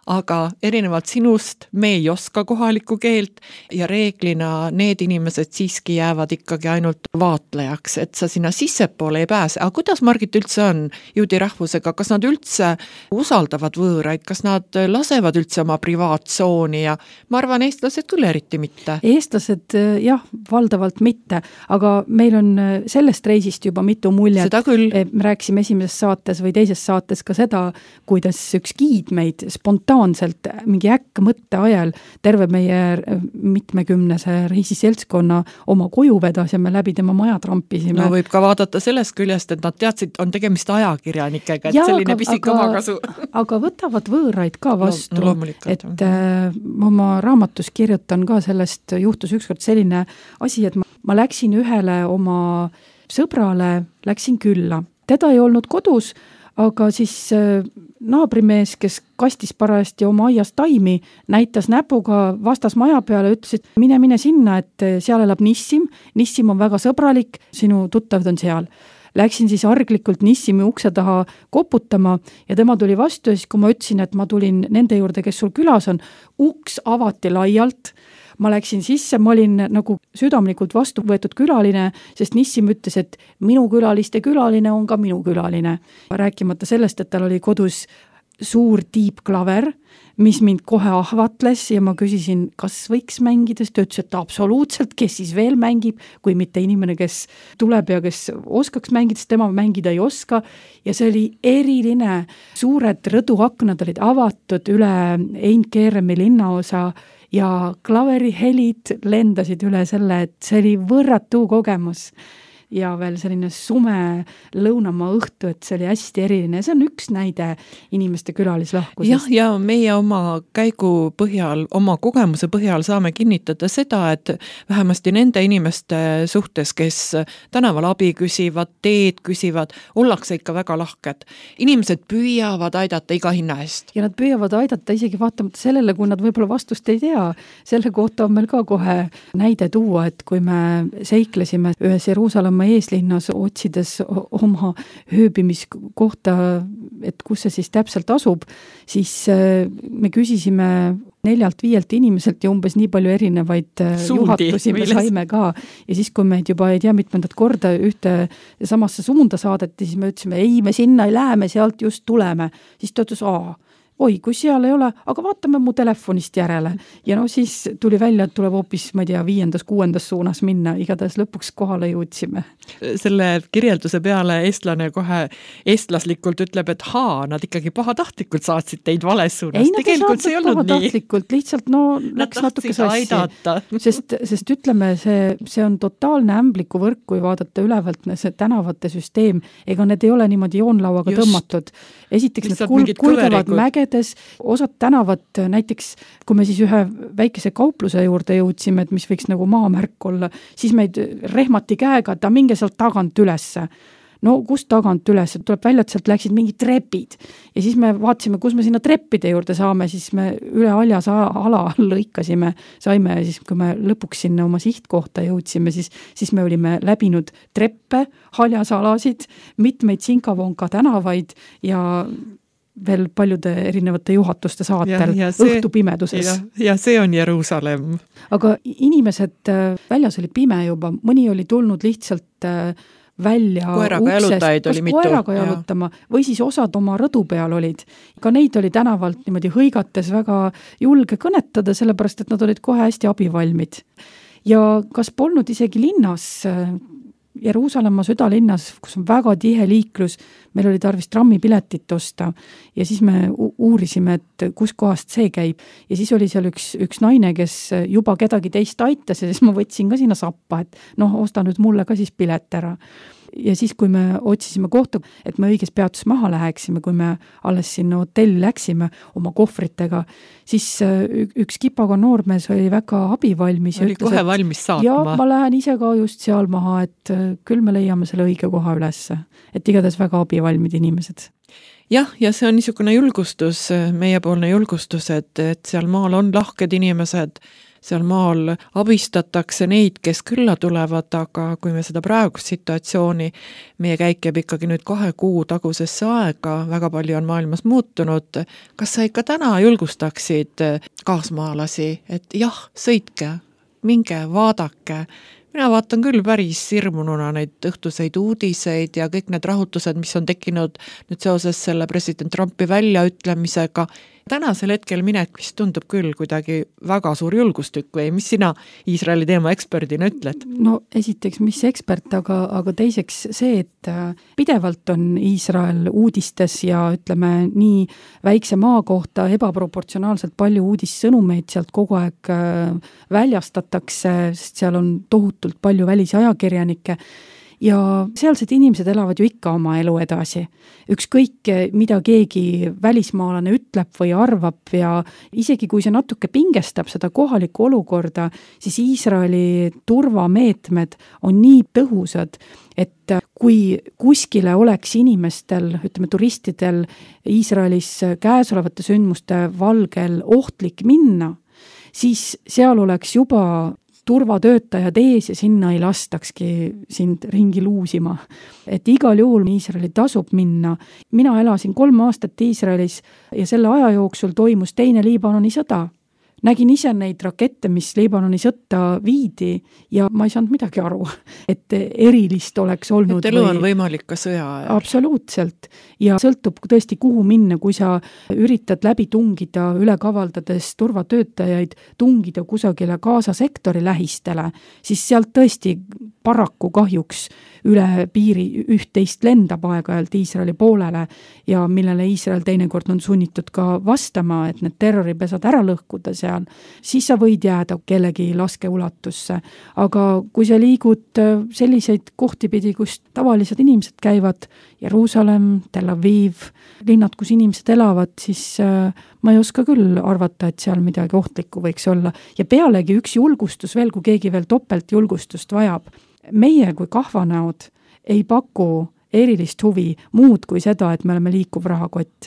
aga erinevalt sinust me ei oska kohalikku keelt ja reeglina need inimesed siiski jäävad ikkagi ainult vaatlejaks, et sa sinna sissepoole ei pääse. Aga kuidas, Margit, üldse on juudi rahvusega, kas nad üldse usaldavad võõraid, kas nad lasevad üldse oma privaatsooni ja ma arvan, eestlased küll eriti mitte? Eestlased jah, valdavalt mitte, aga meil on sellest reisist juba mitu muljet. Seda küll. Me rääkisime esimeses saates või teises saates ka seda, kuidas üks giid meid spontaanselt mingi äkk mõtte ajal terve meie mitmekümnese reisiseltskonna oma koju vedas ja me läbi tema maja trampisime. No võib ka vaadata sellest küljest, et nad teadsid, on tegemist ajakirjanikega, et ja, selline pisik omakasu. Aga võtavad võõraid ka vastu, no, no, et äh, oma raamatus kirjutan ka sellest, juhtus ükskord selline asi, et ma, ma läksin ühele oma sõbrale, läksin külla. Teda ei olnud kodus, aga siis naabrimees, kes kastis parajasti oma aias taimi, näitas näpuga vastas maja peale, ütles, et mine, mine sinna, et seal elab Nissim. Nissim on väga sõbralik, sinu tuttav on seal. Läksin siis arglikult Nissimi ukse taha koputama ja tema tuli vastu ja siis, kui ma ütlesin, et ma tulin nende juurde, kes sul külas on, uks avati laialt. Ma läksin sisse, ma olin nagu südamlikult vastu võetud külaline, sest Nissim ütles, et minu külaliste külaline on ka minu külaline. Rääkimata sellest, et tal oli kodus suur tiibklaver, mis mind kohe ahvatles ja ma küsisin, kas võiks mängida, sest ta ütles, et absoluutselt, kes siis veel mängib, kui mitte inimene, kes tuleb ja kes oskaks mängida, sest tema mängida ei oska. Ja see oli eriline, suured rõduaknad olid avatud üle Ein Keeremi linnaosa ja klaveri helid lendasid üle selle, et see oli võrratu kogemus. Ja veel selline sume lõunamaa õhtu, et see oli hästi eriline. See on üks näide inimeste külalislahkusest. Jah, ja meie oma käigu põhjal, oma kogemuse põhjal saame kinnitada seda, et vähemasti nende inimeste suhtes, kes tänaval abi küsivad, teed küsivad, ollakse ikka väga lahked. Inimesed püüavad aidata iga hinna eest. Ja nad püüavad aidata isegi vaatamata sellele, kui nad võib-olla vastust ei tea. Selle kohta on meil ka kohe näide tuua, et kui me seiklesime ühes Jeruusalemma eeslinnas otsides oma hööbimiskohta, et kus see siis täpselt asub, siis me küsisime neljalt viielt inimeselt ja umbes nii palju erinevaid Suundi, juhatusi me milles? saime ka. Ja siis, kui meid juba ei tea mitmendat korda ühte samasse suunda saadeti, siis me ütlesime, ei, me sinna ei lähe, me sealt just tuleme. Siis ta ütles, aa, oi, kui seal ei ole, aga vaatame mu telefonist järele. Ja no siis tuli välja, et tuleb hoopis, ma ei tea, viiendas, kuuendas suunas minna, igatahes lõpuks kohale jõudsime. Selle kirjelduse peale eestlane kohe eestlaslikult ütleb, et haa, nad ikkagi pahatahtlikult saatsid teid vales suunas. Ei, nad ei saatsid pahatahtlikult, lihtsalt no läks natuke sassi. Sest, sest ütleme, see, see on totaalne ämbliku võrk, kui vaadata ülevalt see tänavate süsteem, ega need ei ole niimoodi joonlauaga Just. tõmmatud. Esiteks need kul- kulgevad mäged, osad tänavad, näiteks kui me siis ühe väikese kaupluse juurde jõudsime, et mis võiks nagu maamärk olla, siis meid rehmati käega, et ta minge sealt tagant ülesse. No kust tagant üles, tuleb välja, et sealt läksid mingid trepid ja siis me vaatasime, kus me sinna treppide juurde saame, siis me üle haljas ala lõikasime, saime ja siis, kui me lõpuks sinna oma sihtkohta jõudsime, siis, siis me olime läbinud treppe, haljas alasid, mitmeid sinkavonka tänavaid ja veel paljude erinevate juhatuste saatel ja, ja see, õhtupimeduses. Ja, ja see on Jeruusalemm. Aga inimesed, väljas oli pime juba, mõni oli tulnud lihtsalt välja koeraga uksest, kas koeraga jalutama või siis osad oma rõdu peal olid. Ka neid oli tänavalt niimoodi hõigates väga julge kõnetada, sellepärast et nad olid kohe hästi abivalmid. Ja kas polnud isegi linnas, Jeruusalemma südalinnas, kus on väga tihe liiklus, meil oli tarvis trammipiletit osta ja siis me uurisime, et kus kohast see käib ja siis oli seal üks, üks naine, kes juba kedagi teist aitas ja siis ma võtsin ka sinna sappa, et noh, osta nüüd mulle ka siis pilet ära. Ja siis, kui me otsisime kohta, et me õiges peatus maha läheksime, kui me alles sinna hotelli läksime oma kohvritega, siis üks kipaga noormees oli väga abivalmis. Oli ütles, kohe valmis saatma. Ja ma lähen ise ka just seal maha, et küll me leiame selle õige koha ülesse. Et igatahes väga abivalmid inimesed. Jah, ja see on niisugune julgustus, meiepoolne julgustus, et, et seal maal on lahked inimesed, seal maal abistatakse neid, kes külla tulevad, aga kui me seda praegust situatsiooni, meie käik jääb ikkagi nüüd kahe kuu tagusesse aega, väga palju on maailmas muutunud, kas sa ikka täna julgustaksid kaasmaalasi, et jah, sõitke, minge, vaadake. Mina vaatan küll päris hirmununa neid õhtuseid uudiseid ja kõik need rahutused, mis on tekkinud nüüd seoses selle president Trumpi väljaütlemisega. Tänasel hetkel minek vist tundub küll kuidagi väga suur julgustükk või mis sina Iisraeli teema eksperdina ütled? No esiteks, mis ekspert, aga, aga teiseks see, et pidevalt on Iisrael uudistes ja ütleme nii väikse maa kohta ebaproportsionaalselt palju uudissõnumeid sealt kogu aeg väljastatakse, sest seal on tohutult palju välisajakirjanikke. Ja sealsed inimesed elavad ju ikka oma elu edasi. Ükskõik, mida keegi välismaalane ütleb või arvab ja isegi kui see natuke pingestab seda kohalikku olukorda, siis Iisraeli turvameetmed on nii tõhusad, et kui kuskile oleks inimestel, ütleme turistidel Iisraelis käesolevate sündmuste valgel ohtlik minna, siis seal oleks juba turvatöötajad ees ja sinna ei lastakski sind ringi luusima. Et igal juhul Iisraeli tasub minna. Mina elasin kolm aastat Iisraelis ja selle aja jooksul toimus teine Liibanoni sõda. Nägin ise neid rakette, mis Liibanoni sõtta viidi ja ma ei saanud midagi aru, et erilist oleks olnud. Et elu on või... võimalik ka sõja ajal. Absoluutselt. Ja sõltub tõesti kuhu minna, kui sa üritad läbi tungida, üle kavaldades turvatöötajaid, tungida kusagile Gaza sektori lähistele, siis sealt tõesti paraku kahjuks üle piiri üht-teist lendab aeg-ajalt Iisraeli poolele ja millele Iisrael teinekord on sunnitud ka vastama, et need terroripesad ära lõhkuda seal, siis sa võid jääda kellegi laskeulatusse. Aga kui sa liigud selliseid kohti pidi, kus tavalised inimesed käivad, Jeruusalemm, Tel Aviv, linnad, kus inimesed elavad, siis ma ei oska küll arvata, et seal midagi ohtlikku võiks olla. Ja pealegi üks julgustus veel, kui keegi veel topelt julgustust vajab. Meie kui kahvanäod ei paku erilist huvi muud kui seda, et me oleme liikuv rahakott.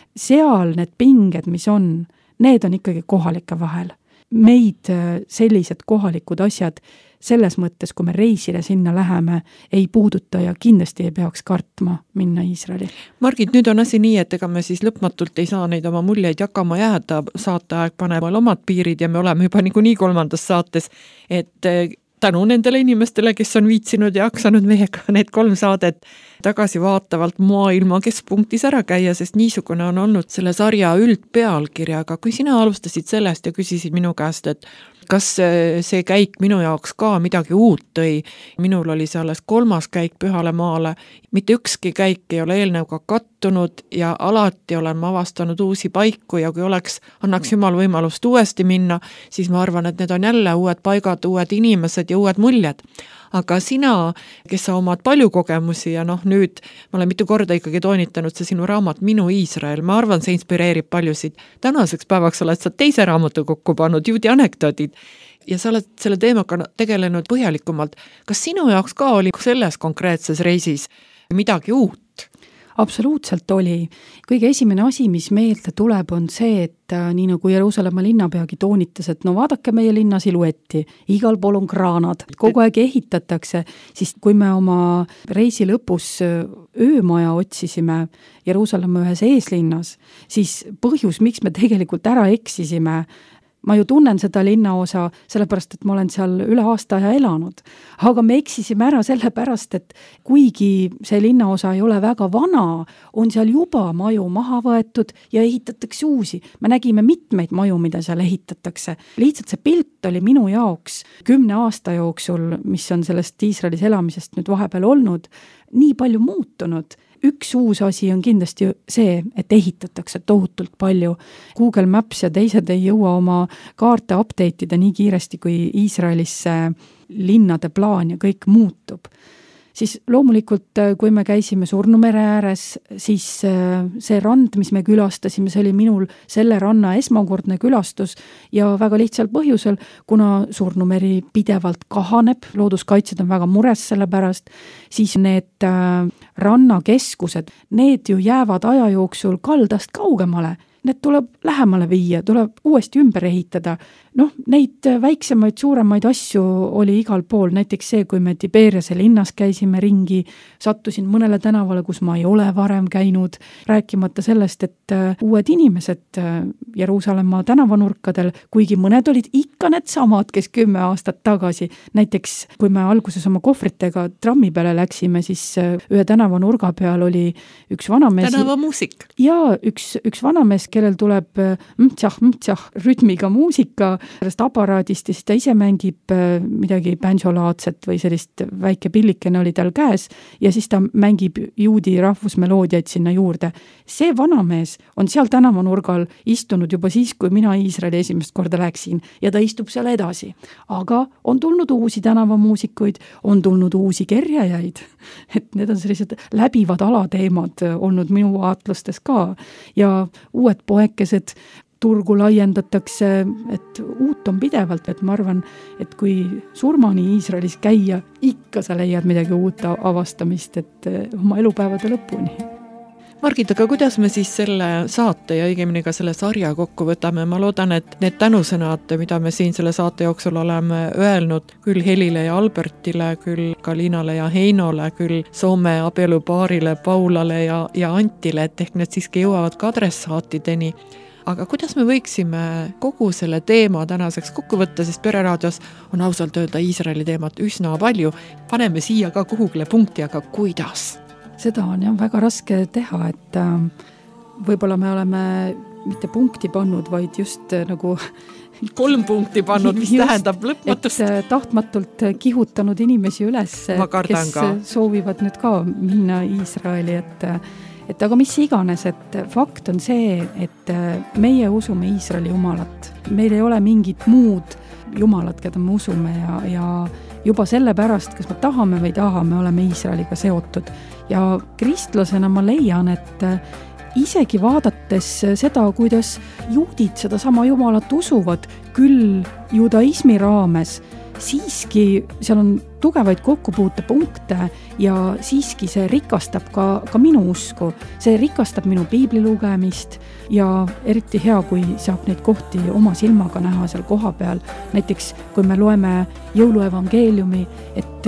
Seal need pinged, mis on, need on ikkagi kohalike vahel. Meid sellised kohalikud asjad selles mõttes, kui me reisile sinna läheme, ei puuduta ja kindlasti ei peaks kartma minna Iisraeli. Margit, nüüd on asi nii, et ega me siis lõpmatult ei saa neid oma muljeid jakama jääda, saateaeg paneb omad piirid ja me oleme juba nii, nii kolmandas saates, et tänu nendele inimestele, kes on viitsinud ja aksanud meiega need kolm saadet tagasi vaatavalt maailma keskpunktis ära käia, sest niisugune on olnud selle sarja üldpealkirjaga. Kui sina alustasid sellest ja küsisid minu käest, et kas see käik minu jaoks ka midagi uut tõi, minul oli see alles kolmas käik Pühale maale, mitte ükski käik ei ole eelneuga kattunud ja alati olen ma avastanud uusi paiku ja kui oleks, annaks Jumal võimalust uuesti minna, siis ma arvan, et need on jälle uued paigad, uued inimesed ja uued muljed. Aga sina, kes sa omad palju kogemusi ja noh nüüd, ma olen mitu korda ikkagi toonitanud see sinu raamat Minu Iisrael, ma arvan, see inspireerib paljusid. Tänaseks päevaks oled sa teise raamatu kokku pannud, juudi anekdoodid ja sa oled selle teemaga tegelenud põhjalikumalt. Kas sinu jaoks ka oli selles konkreetses reisis midagi uut? Absoluutselt oli. Kõige esimene asi, mis meelde tuleb, on see, et nii nagu Jeruusalemma linnapeagi toonitas, et no vaadake meie linna siluetti, igal pool on kraanad, kogu aeg ehitatakse, siis kui me oma reisi lõpus öömaja otsisime Jeruusalemma ühes eeslinnas, siis põhjus, miks me tegelikult ära eksisime, ma ju tunnen seda linnaosa, sellepärast, et ma olen seal üle aasta aja elanud. Aga me eksisime ära sellepärast, et kuigi see linnaosa ei ole väga vana, on seal juba maju maha võetud ja ehitatakse uusi. Me nägime mitmeid maju, mida seal ehitatakse. Lihtsalt see pilt oli minu jaoks kümne aasta jooksul, mis on sellest Iisraelis elamisest nüüd vahepeal olnud, nii palju muutunud. Üks uus asi on kindlasti see, et ehitatakse tohutult palju. Google Maps ja teised ei jõua oma kaarte update'ida nii kiiresti, kui Iisraelis linnade plaan ja kõik muutub. Siis loomulikult, kui me käisime Surnumere ääres, siis see rand, mis me külastasime, see oli minul selle ranna esmakordne külastus ja väga lihtsal põhjusel, kuna Surnumeri pidevalt kahaneb, looduskaitsjad on väga mures selle pärast, siis need rannakeskused, need ju jäävad aja jooksul kaldast kaugemale. need tuleb lähemale viia, tuleb uuesti ümber ehitada. Noh, neid väiksemaid, suuremaid asju oli igal pool, näiteks see, kui me Tiberiase linnas käisime ringi, sattusin mõnele tänavale, kus ma ei ole varem käinud, rääkimata sellest, et uued inimesed Jeruusalemma tänavanurkadel, kuigi mõned olid ikka need samad, kes kümme aastat tagasi. Näiteks, kui me alguses oma kohvritega trammi peale läksime, siis ühe tänavanurga peal oli üks vanamees. Tänavamuusik. Ja üks, üks vanamees, kellel tuleb mtsah, mtsah rütmiga muusika sellest aparaadist ja siis ta ise mängib midagi banjolaadset või sellist väike pillikene oli tal käes ja siis ta mängib juudi rahvusmeloodiaid sinna juurde. See vanamees on seal tänavanurgal istunud juba siis, kui mina Iisraeli esimest korda läksin ja ta istub seal edasi. Aga on tulnud uusi tänavamuusikuid, on tulnud uusi kerjajaid, et need on sellised läbivad alateemad olnud minu vaatlustes ka ja uued poekesed, turgu laiendatakse, et uut on pidevalt, et ma arvan, et kui surmani Iisraelis käia, ikka sa leiad midagi uut avastamist, et oma elupäevade lõpuni. Margit, aga kuidas me siis selle saate ja õigemini ka selle sarja kokku võtame? Ma loodan, et need tänusõnad, mida me siin selle saate jooksul oleme öelnud, küll Helile ja Albertile, küll ka Liinale ja Heinole, küll Soome abielupaarile, Paulale ja, ja Antile, et ehk need siiski jõuavad ka adressaatideni. Aga kuidas me võiksime kogu selle teema tänaseks kokku võtta, sest Pereraadios on ausalt öelda Iisraeli teemat üsna palju. Paneme siia ka kuhugile punkti, aga kuidas? Seda on jah väga raske teha, et äh, võib-olla me oleme mitte punkti pannud, vaid just äh, nagu kolm punkti pannud, mis just, tähendab lõpmatust. Et äh, tahtmatult kihutanud inimesi üles, kes ka. Soovivad nüüd ka minna Iisraeli, et äh, Et aga mis iganes, et fakt on see, et meie usume Iisraeli jumalat. Meil ei ole mingit muud jumalat, keda me usume ja, ja juba selle pärast, kas me tahame või tahame, oleme Iisraeliga seotud. Ja kristlasena ma leian, et isegi vaadates seda, kuidas juudid seda sama jumalat usuvad, küll judaismi raames, siiski seal on tugevaid kokkupuutepunkte ja siiski see rikastab ka, ka minu usku. See rikastab minu piibli lugemist ja eriti hea, kui saab neid kohti oma silmaga näha seal koha peal. Näiteks, kui me loeme jõuluevangeeliumi, et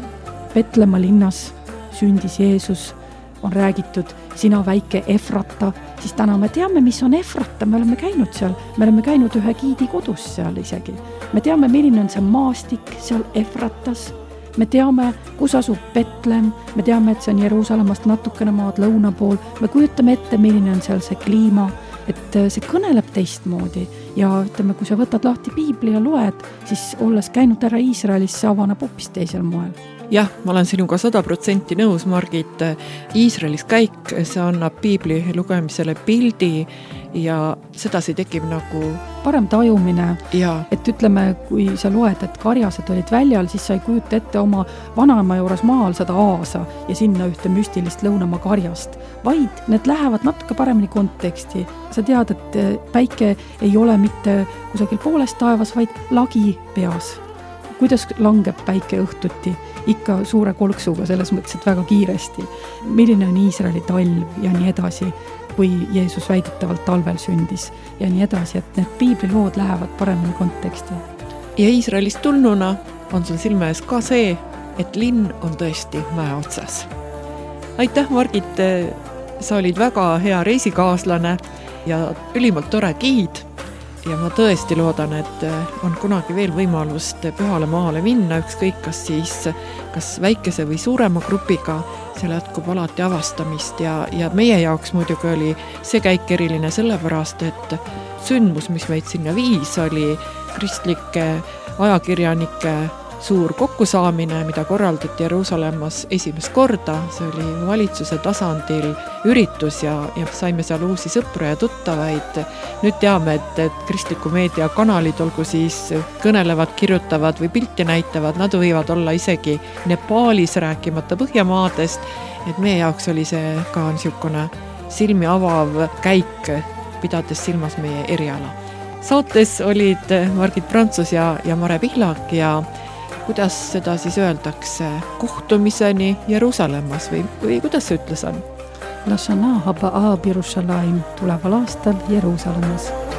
Petlemma linnas sündis Jeesus, on räägitud sina väike Efrata, siis täna me teame, mis on Efrata, me oleme käinud seal, me oleme käinud ühe giidi kodus seal isegi. Me teame, milline on see maastik seal Efratas, me teame, kus asub Betlem, me teame, et see on Jeruusalemmast natukene maad lõuna pool, me kujutame ette, milline on seal see kliima, et see kõneleb teistmoodi ja ütleme, kui sa võtad lahti piibli ja loed, siis olles käinud ära Iisraelis, see avaneb hoopis teisel moel. Jah, ma olen sinuga sada protsenti nõus, Margit. Iisraelis käik, see annab piibli lugemisele pildi ja sedasi tekib nagu parem tajumine, ja. Et ütleme, kui sa loed, et karjased olid väljal, siis sa ei kujuta ette oma vanaema juures maal seda aasa ja sinna ühte müstilist lõunamaa karjast, vaid need lähevad natuke paremini konteksti. Sa tead, et päike ei ole mitte kusagil pooles taevas, vaid lagi peas. Kuidas langeb päike õhtuti? Ikka suure kolksuga, selles mõttes, et väga kiiresti. Milline on Iisraeli talv ja nii edasi, kui Jeesus väidetavalt talvel sündis ja nii edasi, et need piiblilood lähevad paremini konteksti. Ja Iisraelist tulnuna on sul silme ees ka see, et linn on tõesti mäe otsas. Aitäh, Margit, sa olid väga hea reisikaaslane ja ülimalt tore giid. Ja ma tõesti loodan, et on kunagi veel võimalust pühale maale minna, ükskõik kas siis kas väikese või suurema grupiga, seal jätkub alati avastamist ja, ja meie jaoks muidugi oli see käik eriline sellepärast, et sündmus, mis meid sinna viis, oli kristlike ajakirjanike suur kokkusaamine, mida korraldati Jeruusalemmas esimest korda. See oli valitsuse tasandil üritus ja, ja saime seal uusi sõpru ja tuttavaid. Nüüd teame, et, et kristliku meedia kanalid, olgu siis kõnelevad, kirjutavad või pilti näitavad, nad võivad olla isegi Nepaalis, rääkimata Põhjamaadest, et meie jaoks oli see ka niisugune silmi avav käik, pidades silmas meie eriala. Saates olid Margit Prantsus ja, ja Mare Pihlak ja kuidas seda siis öeldakse, kohtumiseni Jeruusalemmas või, või kuidas see ütles on? Lashana Haba'a Birushalayim tuleval aastal Jeruusalemmas.